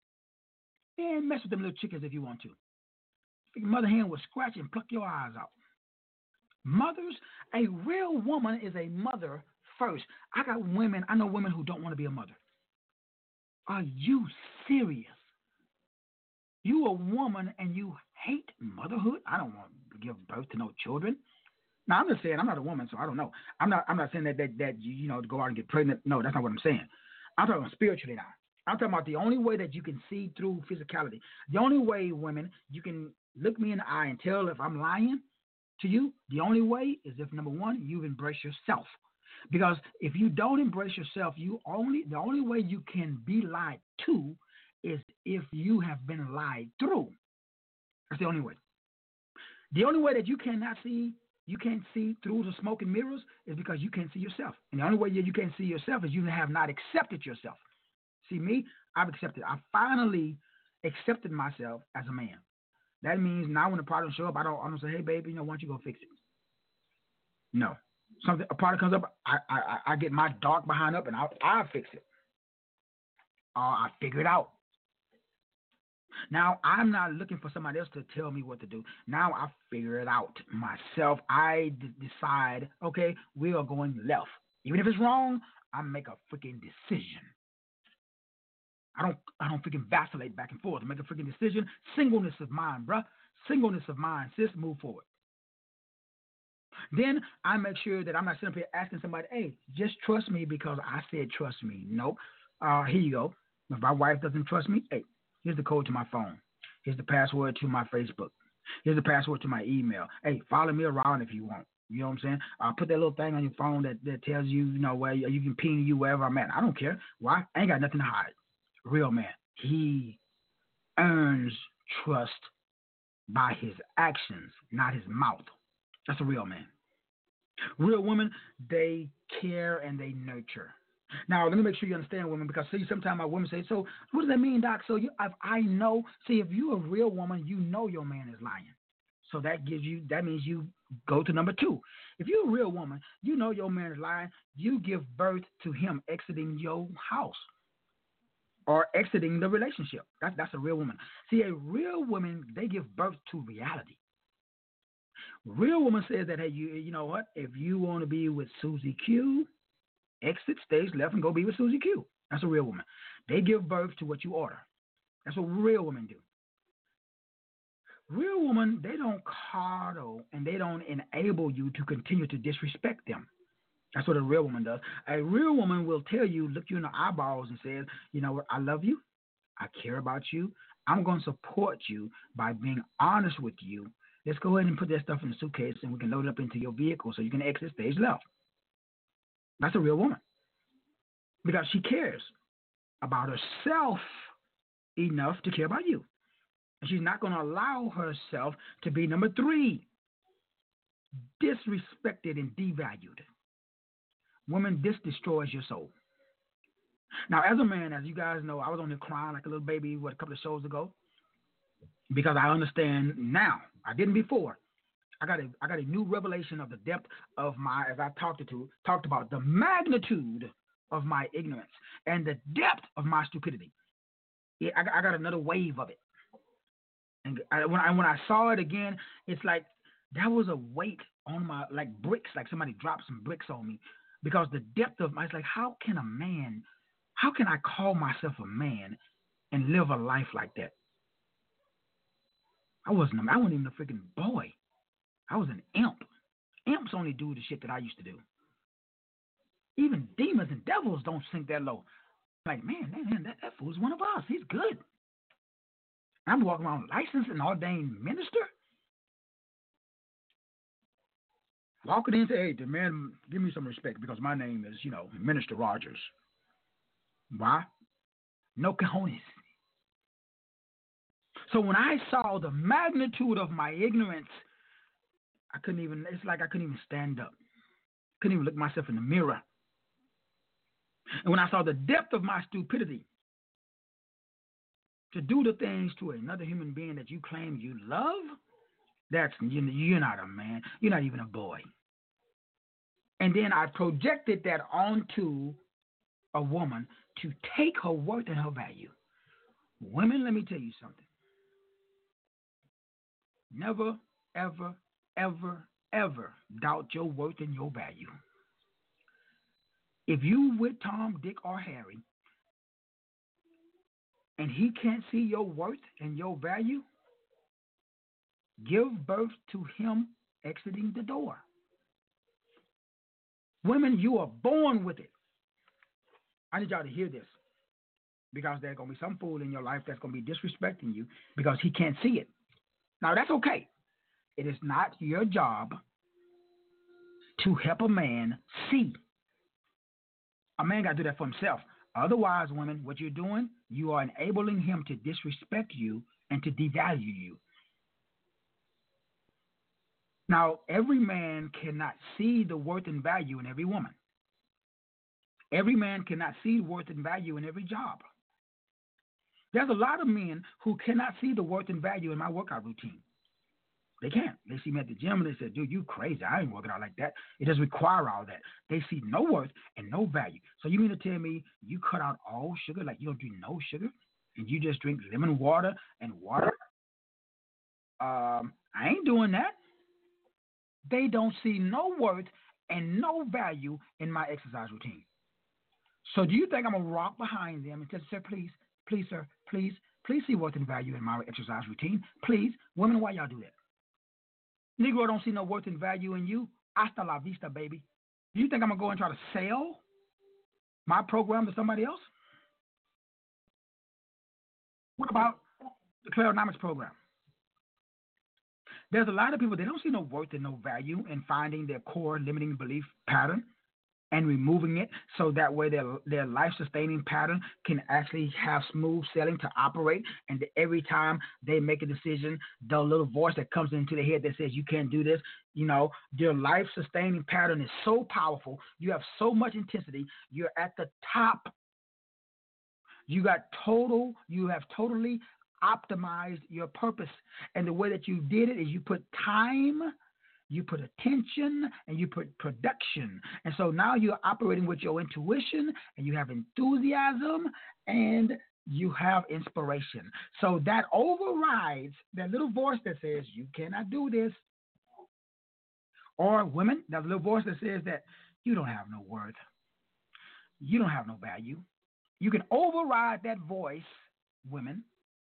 C: Man, mess with them little chickens if you want to. Mother hen will scratch and pluck your eyes out. Mothers, a real woman is a mother first. I know women who don't want to be a mother. Are you serious? You a woman and you hate motherhood? I don't want to give birth to no children. Now, I'm just saying, I'm not a woman, so I don't know. I'm not saying that you to go out and get pregnant. No, that's not what I'm saying. I'm talking spiritually now. I'm talking about the only way that you can see through physicality. The only way, women, you can look me in the eye and tell if I'm lying to you. The only way is if, number one, you embrace yourself. Because if you don't embrace yourself, the only way you can be lied to is if you have been lied through. That's the only way. The only way that you can't see through the smoke and mirrors is because you can't see yourself. And the only way you can't see yourself is you have not accepted yourself. See me? I've accepted. I finally accepted myself as a man. That means now when the problem show up, I don't say, hey, baby, why don't you go fix it? No. A problem comes up, I get my dark behind up and I fix it. I figure it out. Now, I'm not looking for somebody else to tell me what to do. Now I figure it out myself. I decide, okay, we are going left. Even if it's wrong, I make a freaking decision. I don't freaking vacillate back and forth. I make a freaking decision. Singleness of mind, bruh. Singleness of mind. Sis, move forward. Then I make sure that I'm not sitting up here asking somebody, hey, just trust me because I said trust me. Nope. Here you go. If my wife doesn't trust me, hey, here's the code to my phone. Here's the password to my Facebook. Here's the password to my email. Hey, follow me around if you want. You know what I'm saying? Put that little thing on your phone that tells you, where you can ping you wherever I'm at. I don't care. Why? I ain't got nothing to hide. Real man. He earns trust by his actions, not his mouth. That's a real man. Real women, they care and they nurture. Now, let me make sure you understand women, because see, sometimes my women say, so what does that mean, Doc? So if you're a real woman, you know your man is lying. So that means you go to number 2. If you're a real woman, you know your man is lying, you give birth to him exiting your house or exiting the relationship. That's a real woman. See, a real woman, they give birth to reality. Real woman says that, hey, you know what? If you want to be with Susie Q, exit stage left and go be with Susie Q. That's a real woman. They give birth to what you order. That's what real women do. Real women, they don't coddle and they don't enable you to continue to disrespect them. That's what a real woman does. A real woman will tell you, look you in the eyeballs and says, you know what, I love you. I care about you. I'm going to support you by being honest with you. Let's go ahead and put that stuff in the suitcase and we can load it up into your vehicle so you can exit stage left. That's a real woman. Because she cares about herself enough to care about you. And she's not going to allow herself to be number 3, disrespected and devalued. Woman, this destroys your soul. Now, as a man, as you guys know, I was on here crying like a little baby, a couple of shows ago, because I understand now. I didn't before. I got a new revelation of the depth of my, as I talked about the magnitude of my ignorance and the depth of my stupidity. I got another wave of it. And when I saw it again, it's like that was a weight on my like bricks, like somebody dropped some bricks on me, because the depth of my, it's like how can I call myself a man and live a life like that? I wasn't even a freaking boy. I was an imp. Imps only do the shit that I used to do. Even demons and devils don't sink that low. Like, man, that fool's one of us. He's good. I'm walking around licensed and ordained minister. Walking in and say, hey, the man, give me some respect because my name is, Minister Rogers. Why? No cojones. So when I saw the magnitude of my ignorance, it's like I couldn't even stand up. Couldn't even look myself in the mirror. And when I saw the depth of my stupidity, to do the things to another human being that you claim you love, you're not a man. You're not even a boy. And then I projected that onto a woman to take her worth and her value. Women, let me tell you something. Never, ever, ever, ever doubt your worth and your value. If you with Tom, Dick, or Harry, and he can't see your worth and your value, give birth to him exiting the door. Women, you are born with it. I need y'all to hear this, because there's going to be some fool in your life that's going to be disrespecting you because he can't see it. Now, that's okay. It is not your job to help a man see. A man got to do that for himself. Otherwise, women, what you're doing, you are enabling him to disrespect you and to devalue you. Now, every man cannot see the worth and value in every woman. Every man cannot see worth and value in every job. There's a lot of men who cannot see the worth and value in my workout routine. They can't. They see me at the gym and they say, dude, you crazy. I ain't working out like that. It doesn't require all that. They see no worth and no value. So you mean to tell me you cut out all sugar, like you don't do no sugar, and you just drink lemon water and water? I ain't doing that. They don't see no worth and no value in my exercise routine. So do you think I'm going to rock behind them and just say, please, sir, please see worth and value in my exercise routine? Please. Women, why y'all do that? Negro don't see no worth and value in you. Hasta la vista, baby. Do you think I'm going to go and try to sell my program to somebody else? What about the Clarinomics program? There's a lot of people, they don't see no worth and no value in finding their core limiting belief pattern and removing it so that way their life-sustaining pattern can actually have smooth sailing to operate. And every time they make a decision, the little voice that comes into their head that says, you can't do this, their life-sustaining pattern is so powerful. You have so much intensity. You're at the top. You have totally optimized your purpose. And the way that you did it is you put time, you put attention, and you put production. And so now you're operating with your intuition, and you have enthusiasm, and you have inspiration. So that overrides that little voice that says, you cannot do this. Or women, that little voice that says that you don't have no worth. You don't have no value. You can override that voice, women.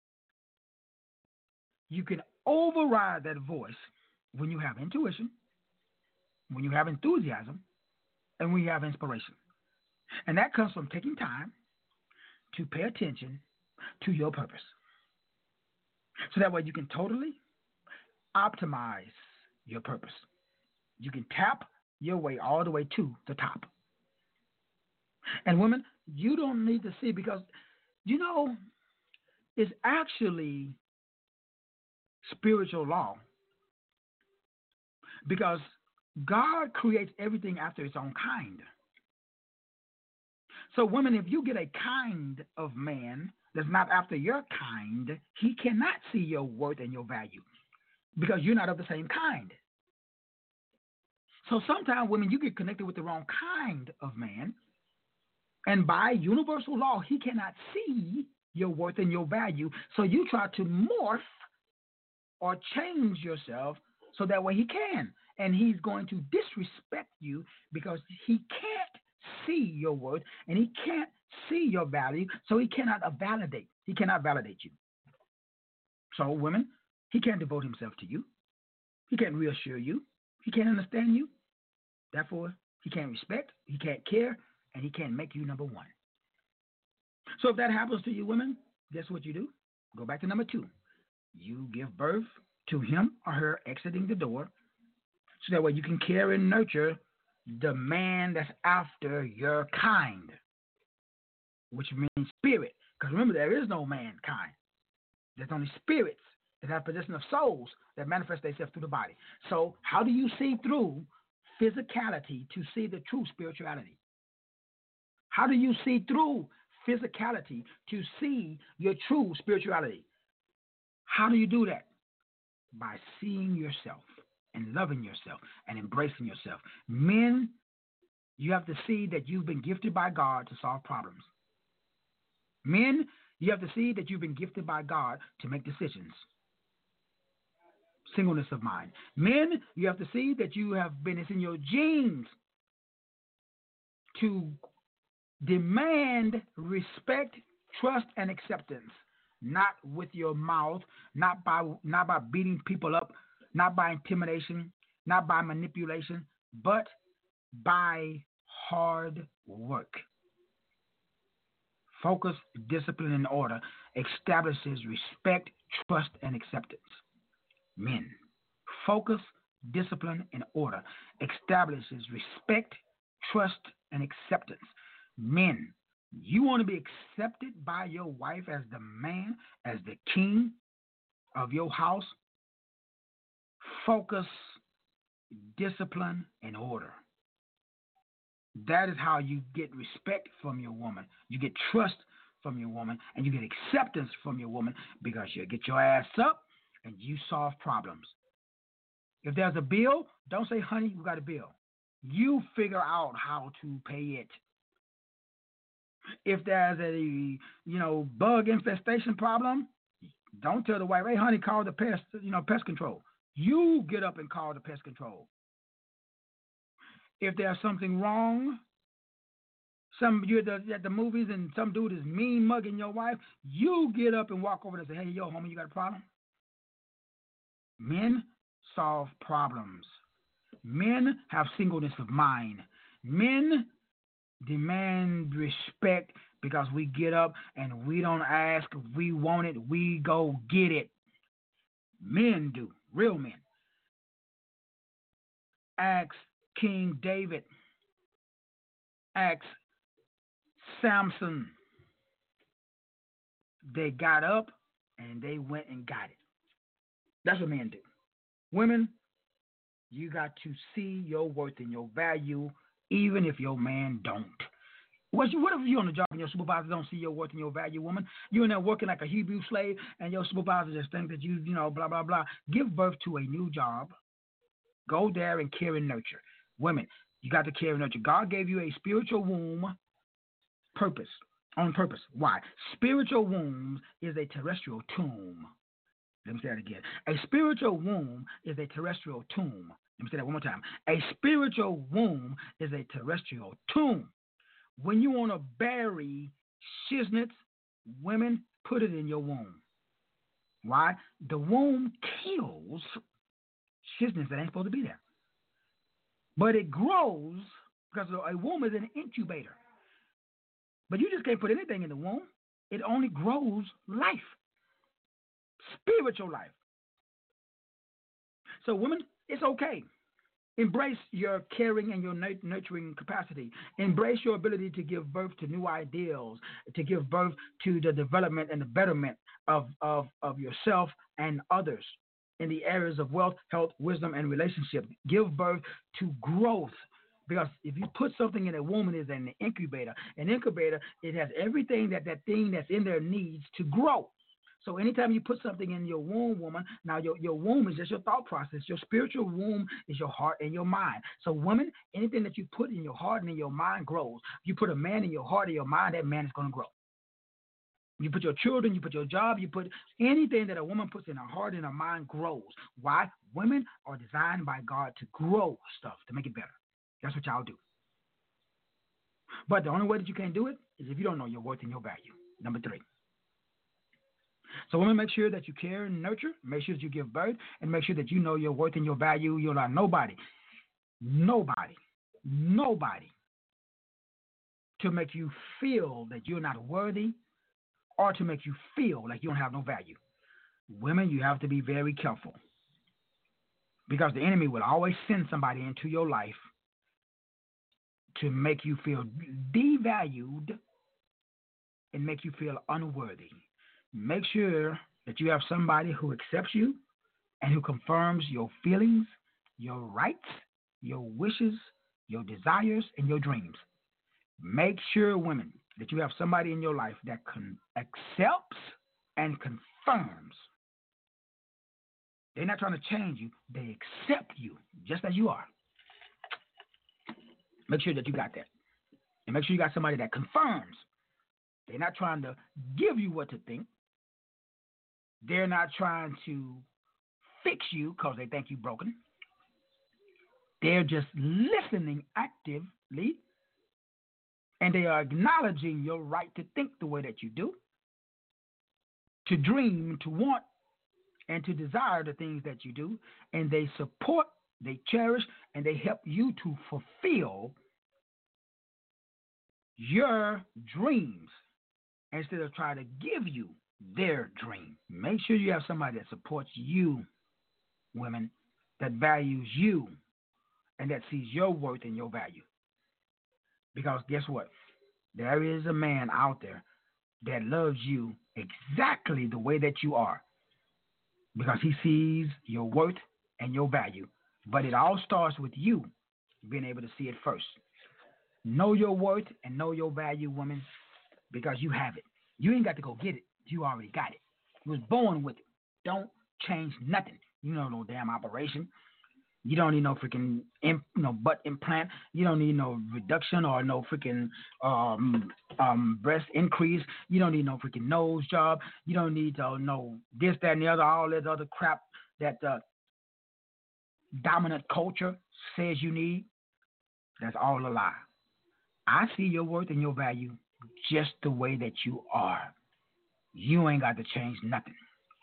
C: You can override that voice when you have intuition, when you have enthusiasm, and when you have inspiration. And that comes from taking time to pay attention to your purpose. So that way you can totally optimize your purpose. You can tap your way all the way to the top. And women, you don't need to see, because, it's actually spiritual law. Because God creates everything after its own kind. So women, if you get a kind of man that's not after your kind, he cannot see your worth and your value because you're not of the same kind. So sometimes women, you get connected with the wrong kind of man. And by universal law, he cannot see your worth and your value. So you try to morph or change yourself so that way he can. And he's going to disrespect you because he can't see your worth and he can't see your value, so he cannot validate. He cannot validate you. So, women, he can't devote himself to you. He can't reassure you. He can't understand you. Therefore, he can't respect, he can't care, and he can't make you number one. So if that happens to you, women, guess what you do? Go back to number 2. You give birth to him or her exiting the door so that way you can care and nurture the man that's after your kind, which means spirit. Because remember, there is no mankind. There's only spirits that have possession of souls that manifest themselves through the body. So how do you see through physicality to see the true spirituality? How do you see through physicality to see your true spirituality? How do you do that? By seeing yourself and loving yourself and embracing yourself. Men, you have to see that you've been gifted by God to solve problems. Men, you have to see that you've been gifted by God to make decisions. Singleness of mind. Men, you have to see that you have been, it's in your genes to demand respect, trust, and acceptance. Not with your mouth, not by beating people up, not by intimidation, not by manipulation, but by hard work. Focus, discipline, and order establishes respect, trust, and acceptance. Men, focus, discipline, and order establishes respect, trust, and acceptance. Men, you want to be accepted by your wife as the man, as the king of your house? Focus, discipline, and order. That is how you get respect from your woman. You get trust from your woman, and you get acceptance from your woman because you get your ass up and you solve problems. If there's a bill, don't say, honey, we got a bill. You figure out how to pay it. If there's a, bug infestation problem, don't tell the wife, hey, honey, call the pest control. You get up and call the pest control. If there's something wrong, you're at the movies and some dude is mean mugging your wife, you get up and walk over there and say, hey, yo, homie, you got a problem? Men solve problems. Men have singleness of mind. Men demand respect because we get up and we don't ask if we want it, we go get it. Men do, real men. Ask King David, ask Samson. They got up and they went and got it. That's what men do. Women, you got to see your worth and your value even if your man don't. What if you're on the job and your supervisor don't see your worth and your value, woman? You're in there working like a Hebrew slave and your supervisor just thinks that you blah, blah, blah. Give birth to a new job. Go there and care and nurture. Women, you got to care and nurture. God gave you a spiritual womb on purpose. Why? Spiritual womb is a terrestrial tomb. Let me say that again. A spiritual womb is a terrestrial tomb. Let me say that one more time. A spiritual womb is a terrestrial tomb. When you want to bury shiznits, women, put it in your womb. Why? The womb kills shiznits that ain't supposed to be there. But it grows because a womb is an incubator. But you just can't put anything in the womb. It only grows life. Spiritual life. So women, it's okay. Embrace your caring and your nurturing capacity. Embrace your ability to give birth to new ideals, to give birth to the development and the betterment of yourself and others in the areas of wealth, health, wisdom, and relationship. Give birth to growth. Because if you put something in a woman, it's an incubator. An incubator, it has everything that thing that's in there needs to grow. So anytime you put something in your womb, woman, now your womb is just your thought process. Your spiritual womb is your heart and your mind. So woman, anything that you put in your heart and in your mind grows. You put a man in your heart and your mind, that man is going to grow. You put your children, you put your job, you put anything that a woman puts in her heart and her mind grows. Why? Women are designed by God to grow stuff, to make it better. That's what y'all do. But the only way that you can do it is if you don't know your worth and your value. Number 3. So women, make sure that you care and nurture. Make sure that you give birth. And make sure that you know your worth and your value. You'll allow nobody to make you feel that you're not worthy or to make you feel like you don't have no value. Women, you have to be very careful because the enemy will always send somebody into your life to make you feel devalued and make you feel unworthy. Make sure that you have somebody who accepts you and who confirms your feelings, your rights, your wishes, your desires, and your dreams. Make sure, women, that you have somebody in your life that accepts and confirms. They're not trying to change you. They accept you just as you are. Make sure that you got that. And make sure you got somebody that confirms. They're not trying to give you what to think. They're not trying to fix you because they think you're broken. They're just listening actively. And they are acknowledging your right to think the way that you do, to dream, to want, and to desire the things that you do. And they support, they cherish, and they help you to fulfill your dreams instead of trying to give you their dream. Make sure you have somebody that supports you, women, that values you, and that sees your worth and your value. Because guess what? There is a man out there that loves you exactly the way that you are because he sees your worth and your value. But it all starts with you being able to see it first. Know your worth and know your value, woman, because you have it. You ain't got to go get it. You already got it. You was born with it. Don't change nothing. You know no damn operation. You don't need no freaking butt implant. You don't need no reduction or no freaking breast increase. You don't need no freaking nose job. You don't need no this, that, and the other, all that other crap that the dominant culture says you need. That's all a lie. I see your worth and your value just the way that you are. You ain't got to change nothing.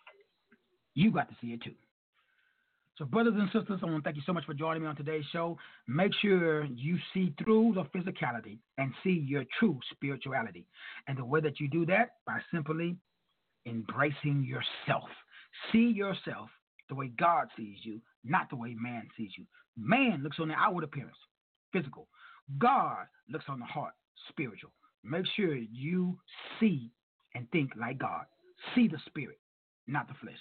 C: You got to see it too. So brothers and sisters, I want to thank you so much for joining me on today's show. Make sure you see through the physicality and see your true spirituality. And the way that you do that, by simply embracing yourself. See yourself the way God sees you, not the way man sees you. Man looks on the outward appearance, physical. God looks on the heart, spiritual. Make sure you see and think like God. See the spirit, not the flesh.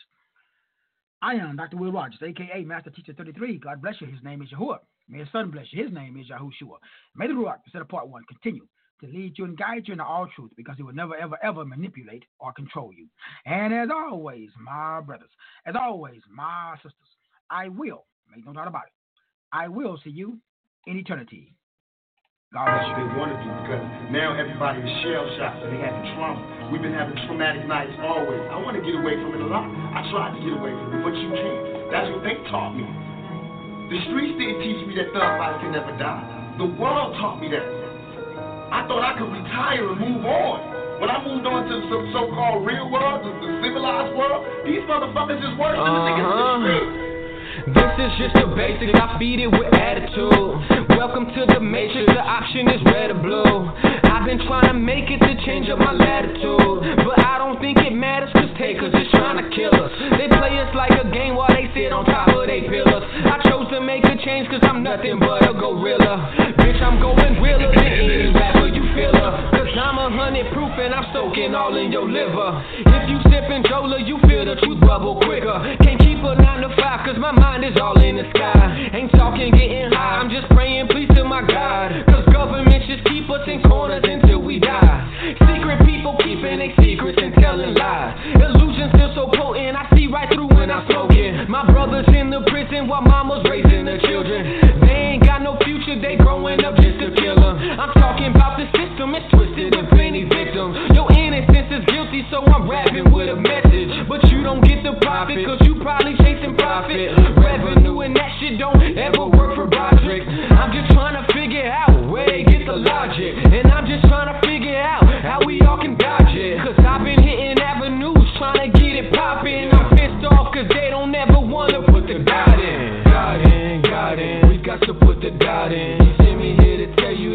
C: I am Dr. Will Rogers, a.k.a. Master Teacher 33. God bless you. His name is Yahuwah. May His Son bless you. His name is Yahushua. May the Ruach, instead of part 1, continue to lead you and guide you into all truth because He will never, ever, ever manipulate or control you. And as always, my brothers, as always, my sisters, I will, make no doubt about it, I will see you in eternity. God bless you.
D: They wanted to because now everybody is shell-shocked and they have trauma. We've been having traumatic nights always. I want to get away from it a lot. I tried to get away from it, but you can't. That's what they taught me. The streets didn't teach me that thug life can never die. The world taught me that. I thought I could retire and move on. When I moved on to the so-called real world, the civilized world, these motherfuckers is worse than the niggas in the street.
B: This is just the basics, I feed it with attitude. Welcome to the matrix, the option is red or blue. I've been trying to make it to change up my latitude, but I don't think it matters cause takers is trying to kill us. They play us like a game while they sit on top of they pillars. I chose to make a change cause I'm nothing but a gorilla. Bitch, I'm going realer than any rapper you feel her. Cause I'm 100 proof and I'm soaking all in your liver. If you sippin' Jola, you feel the truth bubble quicker. Can't keep a 9 to 5 cause my mind is all in the sky. Ain't talking getting high, I'm just praying please to my God. Cause government just keep us in corners until we die. Secret people keeping their secrets and telling lies. Illusions still so potent, I see right through when I'm smoking. My brother's in the prison while mama's raising the children. They ain't got no future, they growing up just to kill them. I'm talking about the system, it's twisted with plenty victims. Your innocence is guilty, so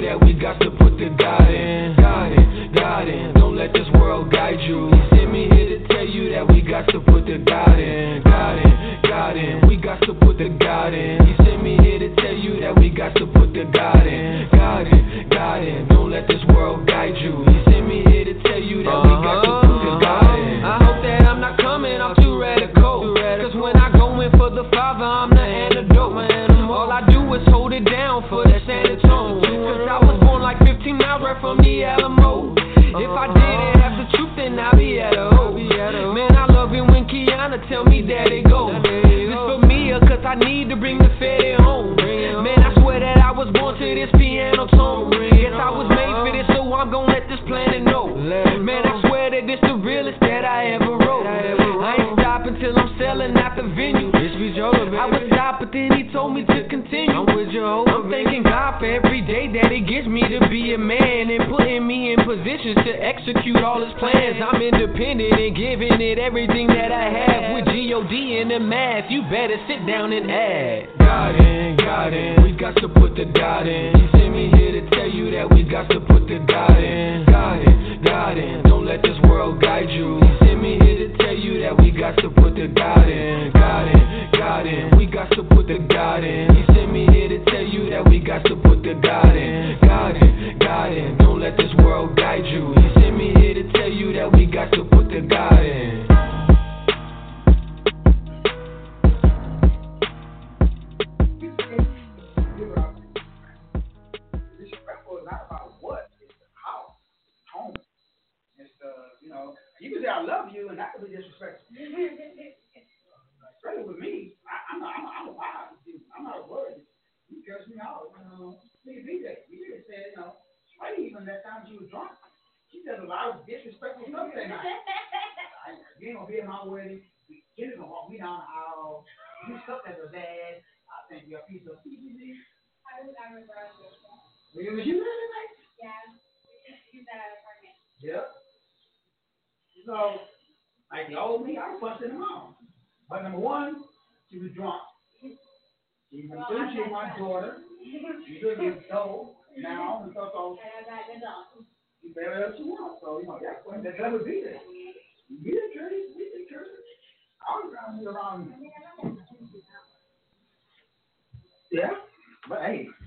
B: that we got to put the God in. God in. Don't let this world guide you. He sent me here to tell you that we got to put the God in. God in. We got to put the God in. He sent me here to tell you that we got to put the God in. God in. Don't let this world guide you. He sent me here to tell you that we got to put the God in. I hope that I'm not coming off too radical. Cause when I go in for the Father, I'm the antidote. All I do is hold it down for that San Antonio. Cause I was born like 15 miles right from the Alamo. If I didn't have the truth, then I'd be at a hoe. Man, I love it when Kiana tell me that it goes. This for me, cause I need to bring the fed home. Man, I swear that I was born to this piano tone. Guess I was made for this, so I'm gon' let this planet know. Man, I swear that this the realest that I ever wrote. I ain't stopping till I'm selling out the venue. I would stop, but then he told me to continue. I'm thanking God for every day that He gives me to be a man and putting me in positions to execute all His plans. I'm independent and giving it everything that I have. With G-O-D in the math, you better sit down and add. God in, we got to put the God in. He sent me here to tell you that we got to put the God in. God in, don't let this world guide you. He sent me here to tell you that we got to put the God in. God in, we got to put the God in. He sent me here to tell you that we got to put the God in. God in, don't let this world guide you. He sent me here to tell you that we got to put the God in.
C: Disrespectful is not about what, it's the how, tone. It's you can say I love you, and that could be disrespectful. Especially with me, I'm a vibe. I'm not a word. You curse me out. BJ said, Spray even that time she was drunk. She said a lot of disrespectful stuff that night. You ain't gonna be at my wedding. You're gonna walk me down the aisle. You stuff as a dad. I think you're a piece of PGD.
E: I remember us.
C: Was you there tonight?
E: Yeah. He's at our apartment.
C: Yep. So, like you old me, I was busting them out. But number one, she was drunk. She was my daughter. She's a little adult now, and so you better what you want. So, that would be there. We the church. I was around here around. Yeah, but hey,